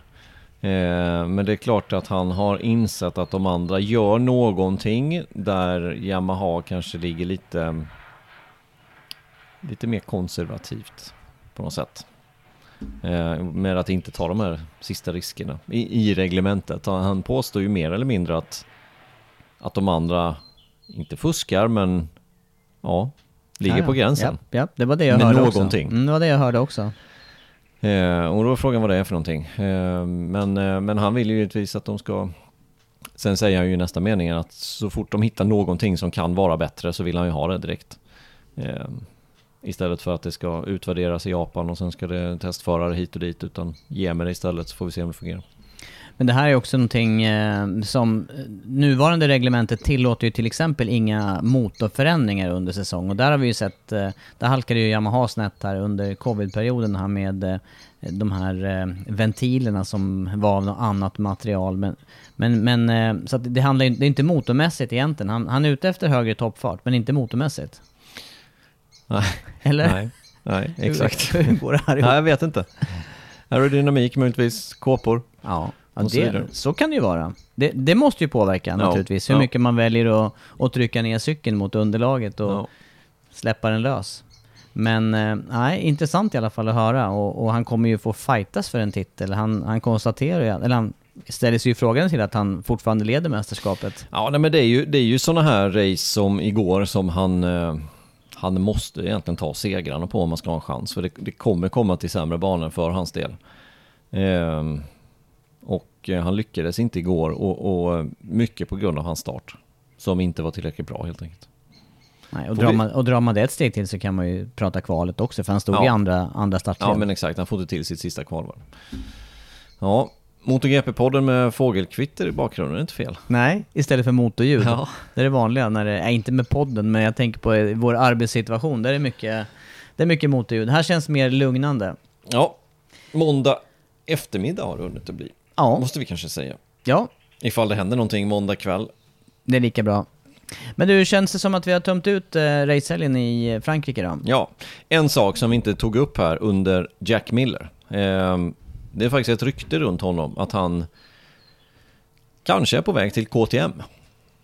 Eh, men det är klart att han har insett att de andra gör någonting där Yamaha kanske ligger lite, lite mer konservativt på något sätt. Eh, med att inte ta de här sista riskerna i, i reglementet. Han påstår ju mer eller mindre att, att de andra inte fuskar, men ja... ligger ja, på gränsen. Ja, ja, det var det jag med hörde någonting. också. Mm, det var det jag hörde också. Eh, och då är frågan vad det är för någonting. Eh, men, eh, men han vill ju givetvis att de ska... Sen säger han ju i nästa mening att så fort de hittar någonting som kan vara bättre så vill han ju ha det direkt. Eh, istället för att det ska utvärderas i Japan och sen ska det testföra hit och dit, utan ge mig det istället så får vi se om det fungerar. Men det här är också någonting eh, som nuvarande reglementet tillåter ju till exempel inga motorförändringar under säsong. Och där har vi ju sett, eh, där halkade ju Yamaha snett här under covid-perioden här med eh, de här eh, ventilerna som var av något annat material. Men, men, men eh, så att det handlar ju, det är inte motormässigt egentligen. Han, han är ute efter högre toppfart, men inte motormässigt. Nej, eller? Nej, nej exakt. Hur går det här ihop? Nej, jag vet inte. Aerodynamik, möjligtvis kåpor. Ja. Ja, det, så kan det ju vara. Det, det måste ju påverka ja, naturligtvis. Hur ja. mycket man väljer att, att trycka ner cykeln mot underlaget och ja. släppa den lös. Men eh, nej, intressant i alla fall att höra. Och, och han kommer ju få fightas för en titel. Han, han konstaterar ju, eller han ställer sig ju frågan till att han fortfarande leder mästerskapet. Ja, nej, men det är ju, det är ju såna här race som igår som han... Eh, han måste egentligen ta segrarna på om man ska ha en chans. För det, det kommer komma till sämre banor för hans del. Eh, Och han lyckades inte igår, och, och mycket på grund av hans start som inte var tillräckligt bra helt enkelt. Nej, och, drar man, och drar man det ett steg till så kan man ju prata kvalet också, för han stod ja. i andra, andra startled. Ja, men exakt, han får inte till sitt sista kval. Ja, MotoGP-podden med fågelkvitter i bakgrunden är inte fel. Nej, istället för motorljud. Ja. Det är det vanliga, när det är inte med podden, men jag tänker på vår arbetssituation. Där är det mycket, det är mycket motorljud. Det här känns mer lugnande. Ja, måndag eftermiddag har det hunnit att bli. Ja. Måste vi kanske säga. Ja. Ifall det händer någonting måndag kväll. Det är lika bra. Men du, känns det som att vi har tömt ut eh, racehelgen i Frankrike då? Ja, en sak som vi inte tog upp här under Jack Miller. Eh, det är faktiskt ett rykte runt honom att han kanske är på väg till K T M.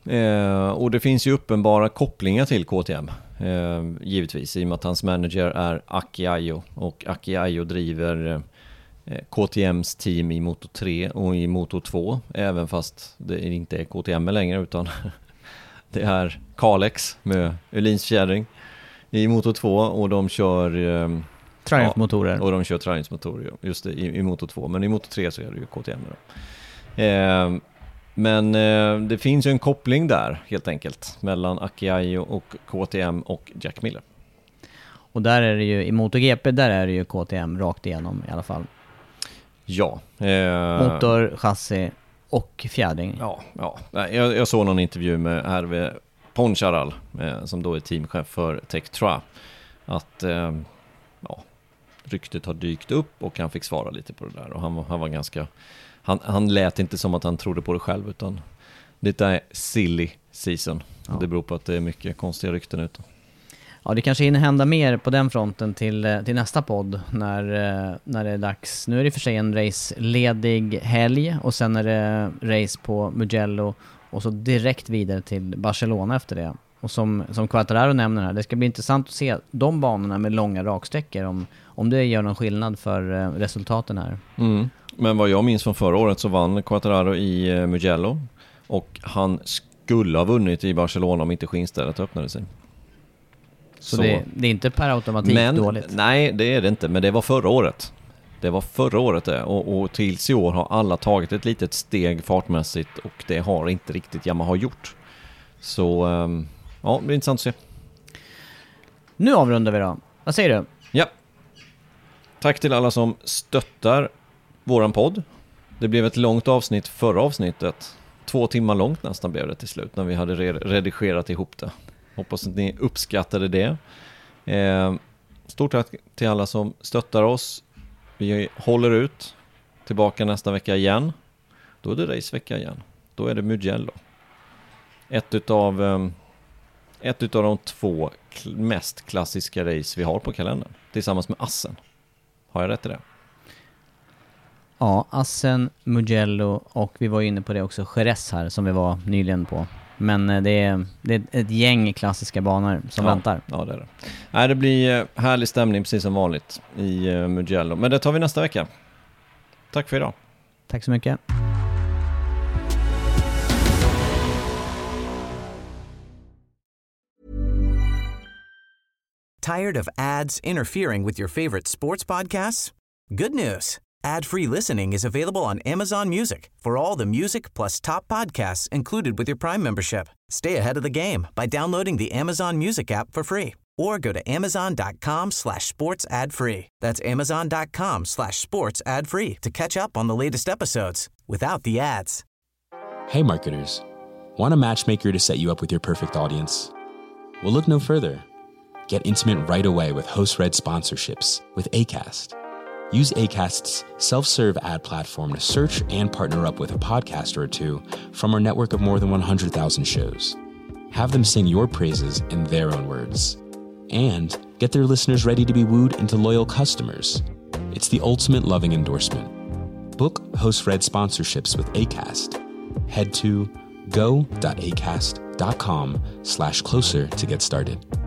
Eh, och det finns ju uppenbara kopplingar till K T M. Eh, givetvis, i och med att hans manager är Aki Ajo. Och Aki Ajo driver eh, K T M's team i Moto tre och i Moto två. Även fast det inte är K T M längre, utan det är Kalex med Öhlins fjädring i Moto två. Och de kör... Eh, Triumph-motorer. Ja, och de kör Triumph-motorer, just det, i, i Moto två. Men i Moto tre så är det ju K T M då. Eh, men eh, det finns ju en koppling där, helt enkelt, mellan Aki Ajo och K T M och Jack Miller. Och där är det ju, i MotoGP, där är det ju K T M rakt igenom i alla fall. Ja. Eh, Motor, chassi och fjädring. Ja, ja. Jag, jag såg någon intervju med Hervé Poncharal, eh, som då är teamchef för Tech Trois, att... Eh, ja, ryktet har dykt upp och han fick svara lite på det där, och han var, han var ganska han, han lät inte som att han trodde på det själv, utan det är silly season. Ja. Det beror på att det är mycket konstiga rykten ute. Ja, det kanske hinner hända mer på den fronten till, till nästa podd när, när det är dags. Nu är det för sig en race-ledig helg och sen är det race på Mugello och så direkt vidare till Barcelona efter det. Och som, som Quartararo nämner här, det ska bli intressant att se de banorna med långa raksträckor, om, om det gör någon skillnad för resultaten här. Mm. Men vad jag minns från förra året så vann Quartararo i uh, Mugello, och han skulle ha vunnit i Barcelona om inte skinstället öppnade sig. Så, så. Det, det är inte per automatik men, dåligt? Nej, det är det inte, men det var förra året. Det var förra året det, och, och tills i år har alla tagit ett litet steg fartmässigt, och det har inte riktigt Yamaha gjort. Så... Um, ja, det blir intressant att se. Nu avrundar vi då. Vad säger du? Ja. Tack till alla som stöttar våran podd. Det blev ett långt avsnitt förra avsnittet. Två timmar långt nästan blev det till slut när vi hade redigerat ihop det. Hoppas att ni uppskattade det. Eh, stort tack till alla som stöttar oss. Vi håller ut. Tillbaka nästa vecka igen. Då är det racevecka igen. Då är det Mugello. Ett utav... Um, Ett utav de två mest klassiska race vi har på kalendern. Tillsammans med Assen. Har jag rätt i det? Ja, Assen, Mugello och vi var inne på det också, Jerez här som vi var nyligen på. Men det är, det är ett gäng klassiska banor som ja, väntar. Ja, det är det. Nej, det blir härlig stämning precis som vanligt i Mugello. Men det tar vi nästa vecka. Tack för idag. Tack så mycket. Tired of ads interfering with your favorite sports podcasts? Good news. Ad-free listening is available on Amazon Music for all the music plus top podcasts included with your Prime membership. Stay ahead of the game by downloading the Amazon Music app for free or go to amazon.com slash sports ad free. That's amazon.com slash sports ad free to catch up on the latest episodes without the ads. Hey marketers, want a matchmaker to set you up with your perfect audience? Well, look no further. Get intimate right away with host-read sponsorships with Acast. Use Acast's self-serve ad platform to search and partner up with a podcaster or two from our network of more than one hundred thousand shows. Have them sing your praises in their own words. And get their listeners ready to be wooed into loyal customers. It's the ultimate loving endorsement. Book host-read sponsorships with Acast. Head to go.acast.com slash closer to get started.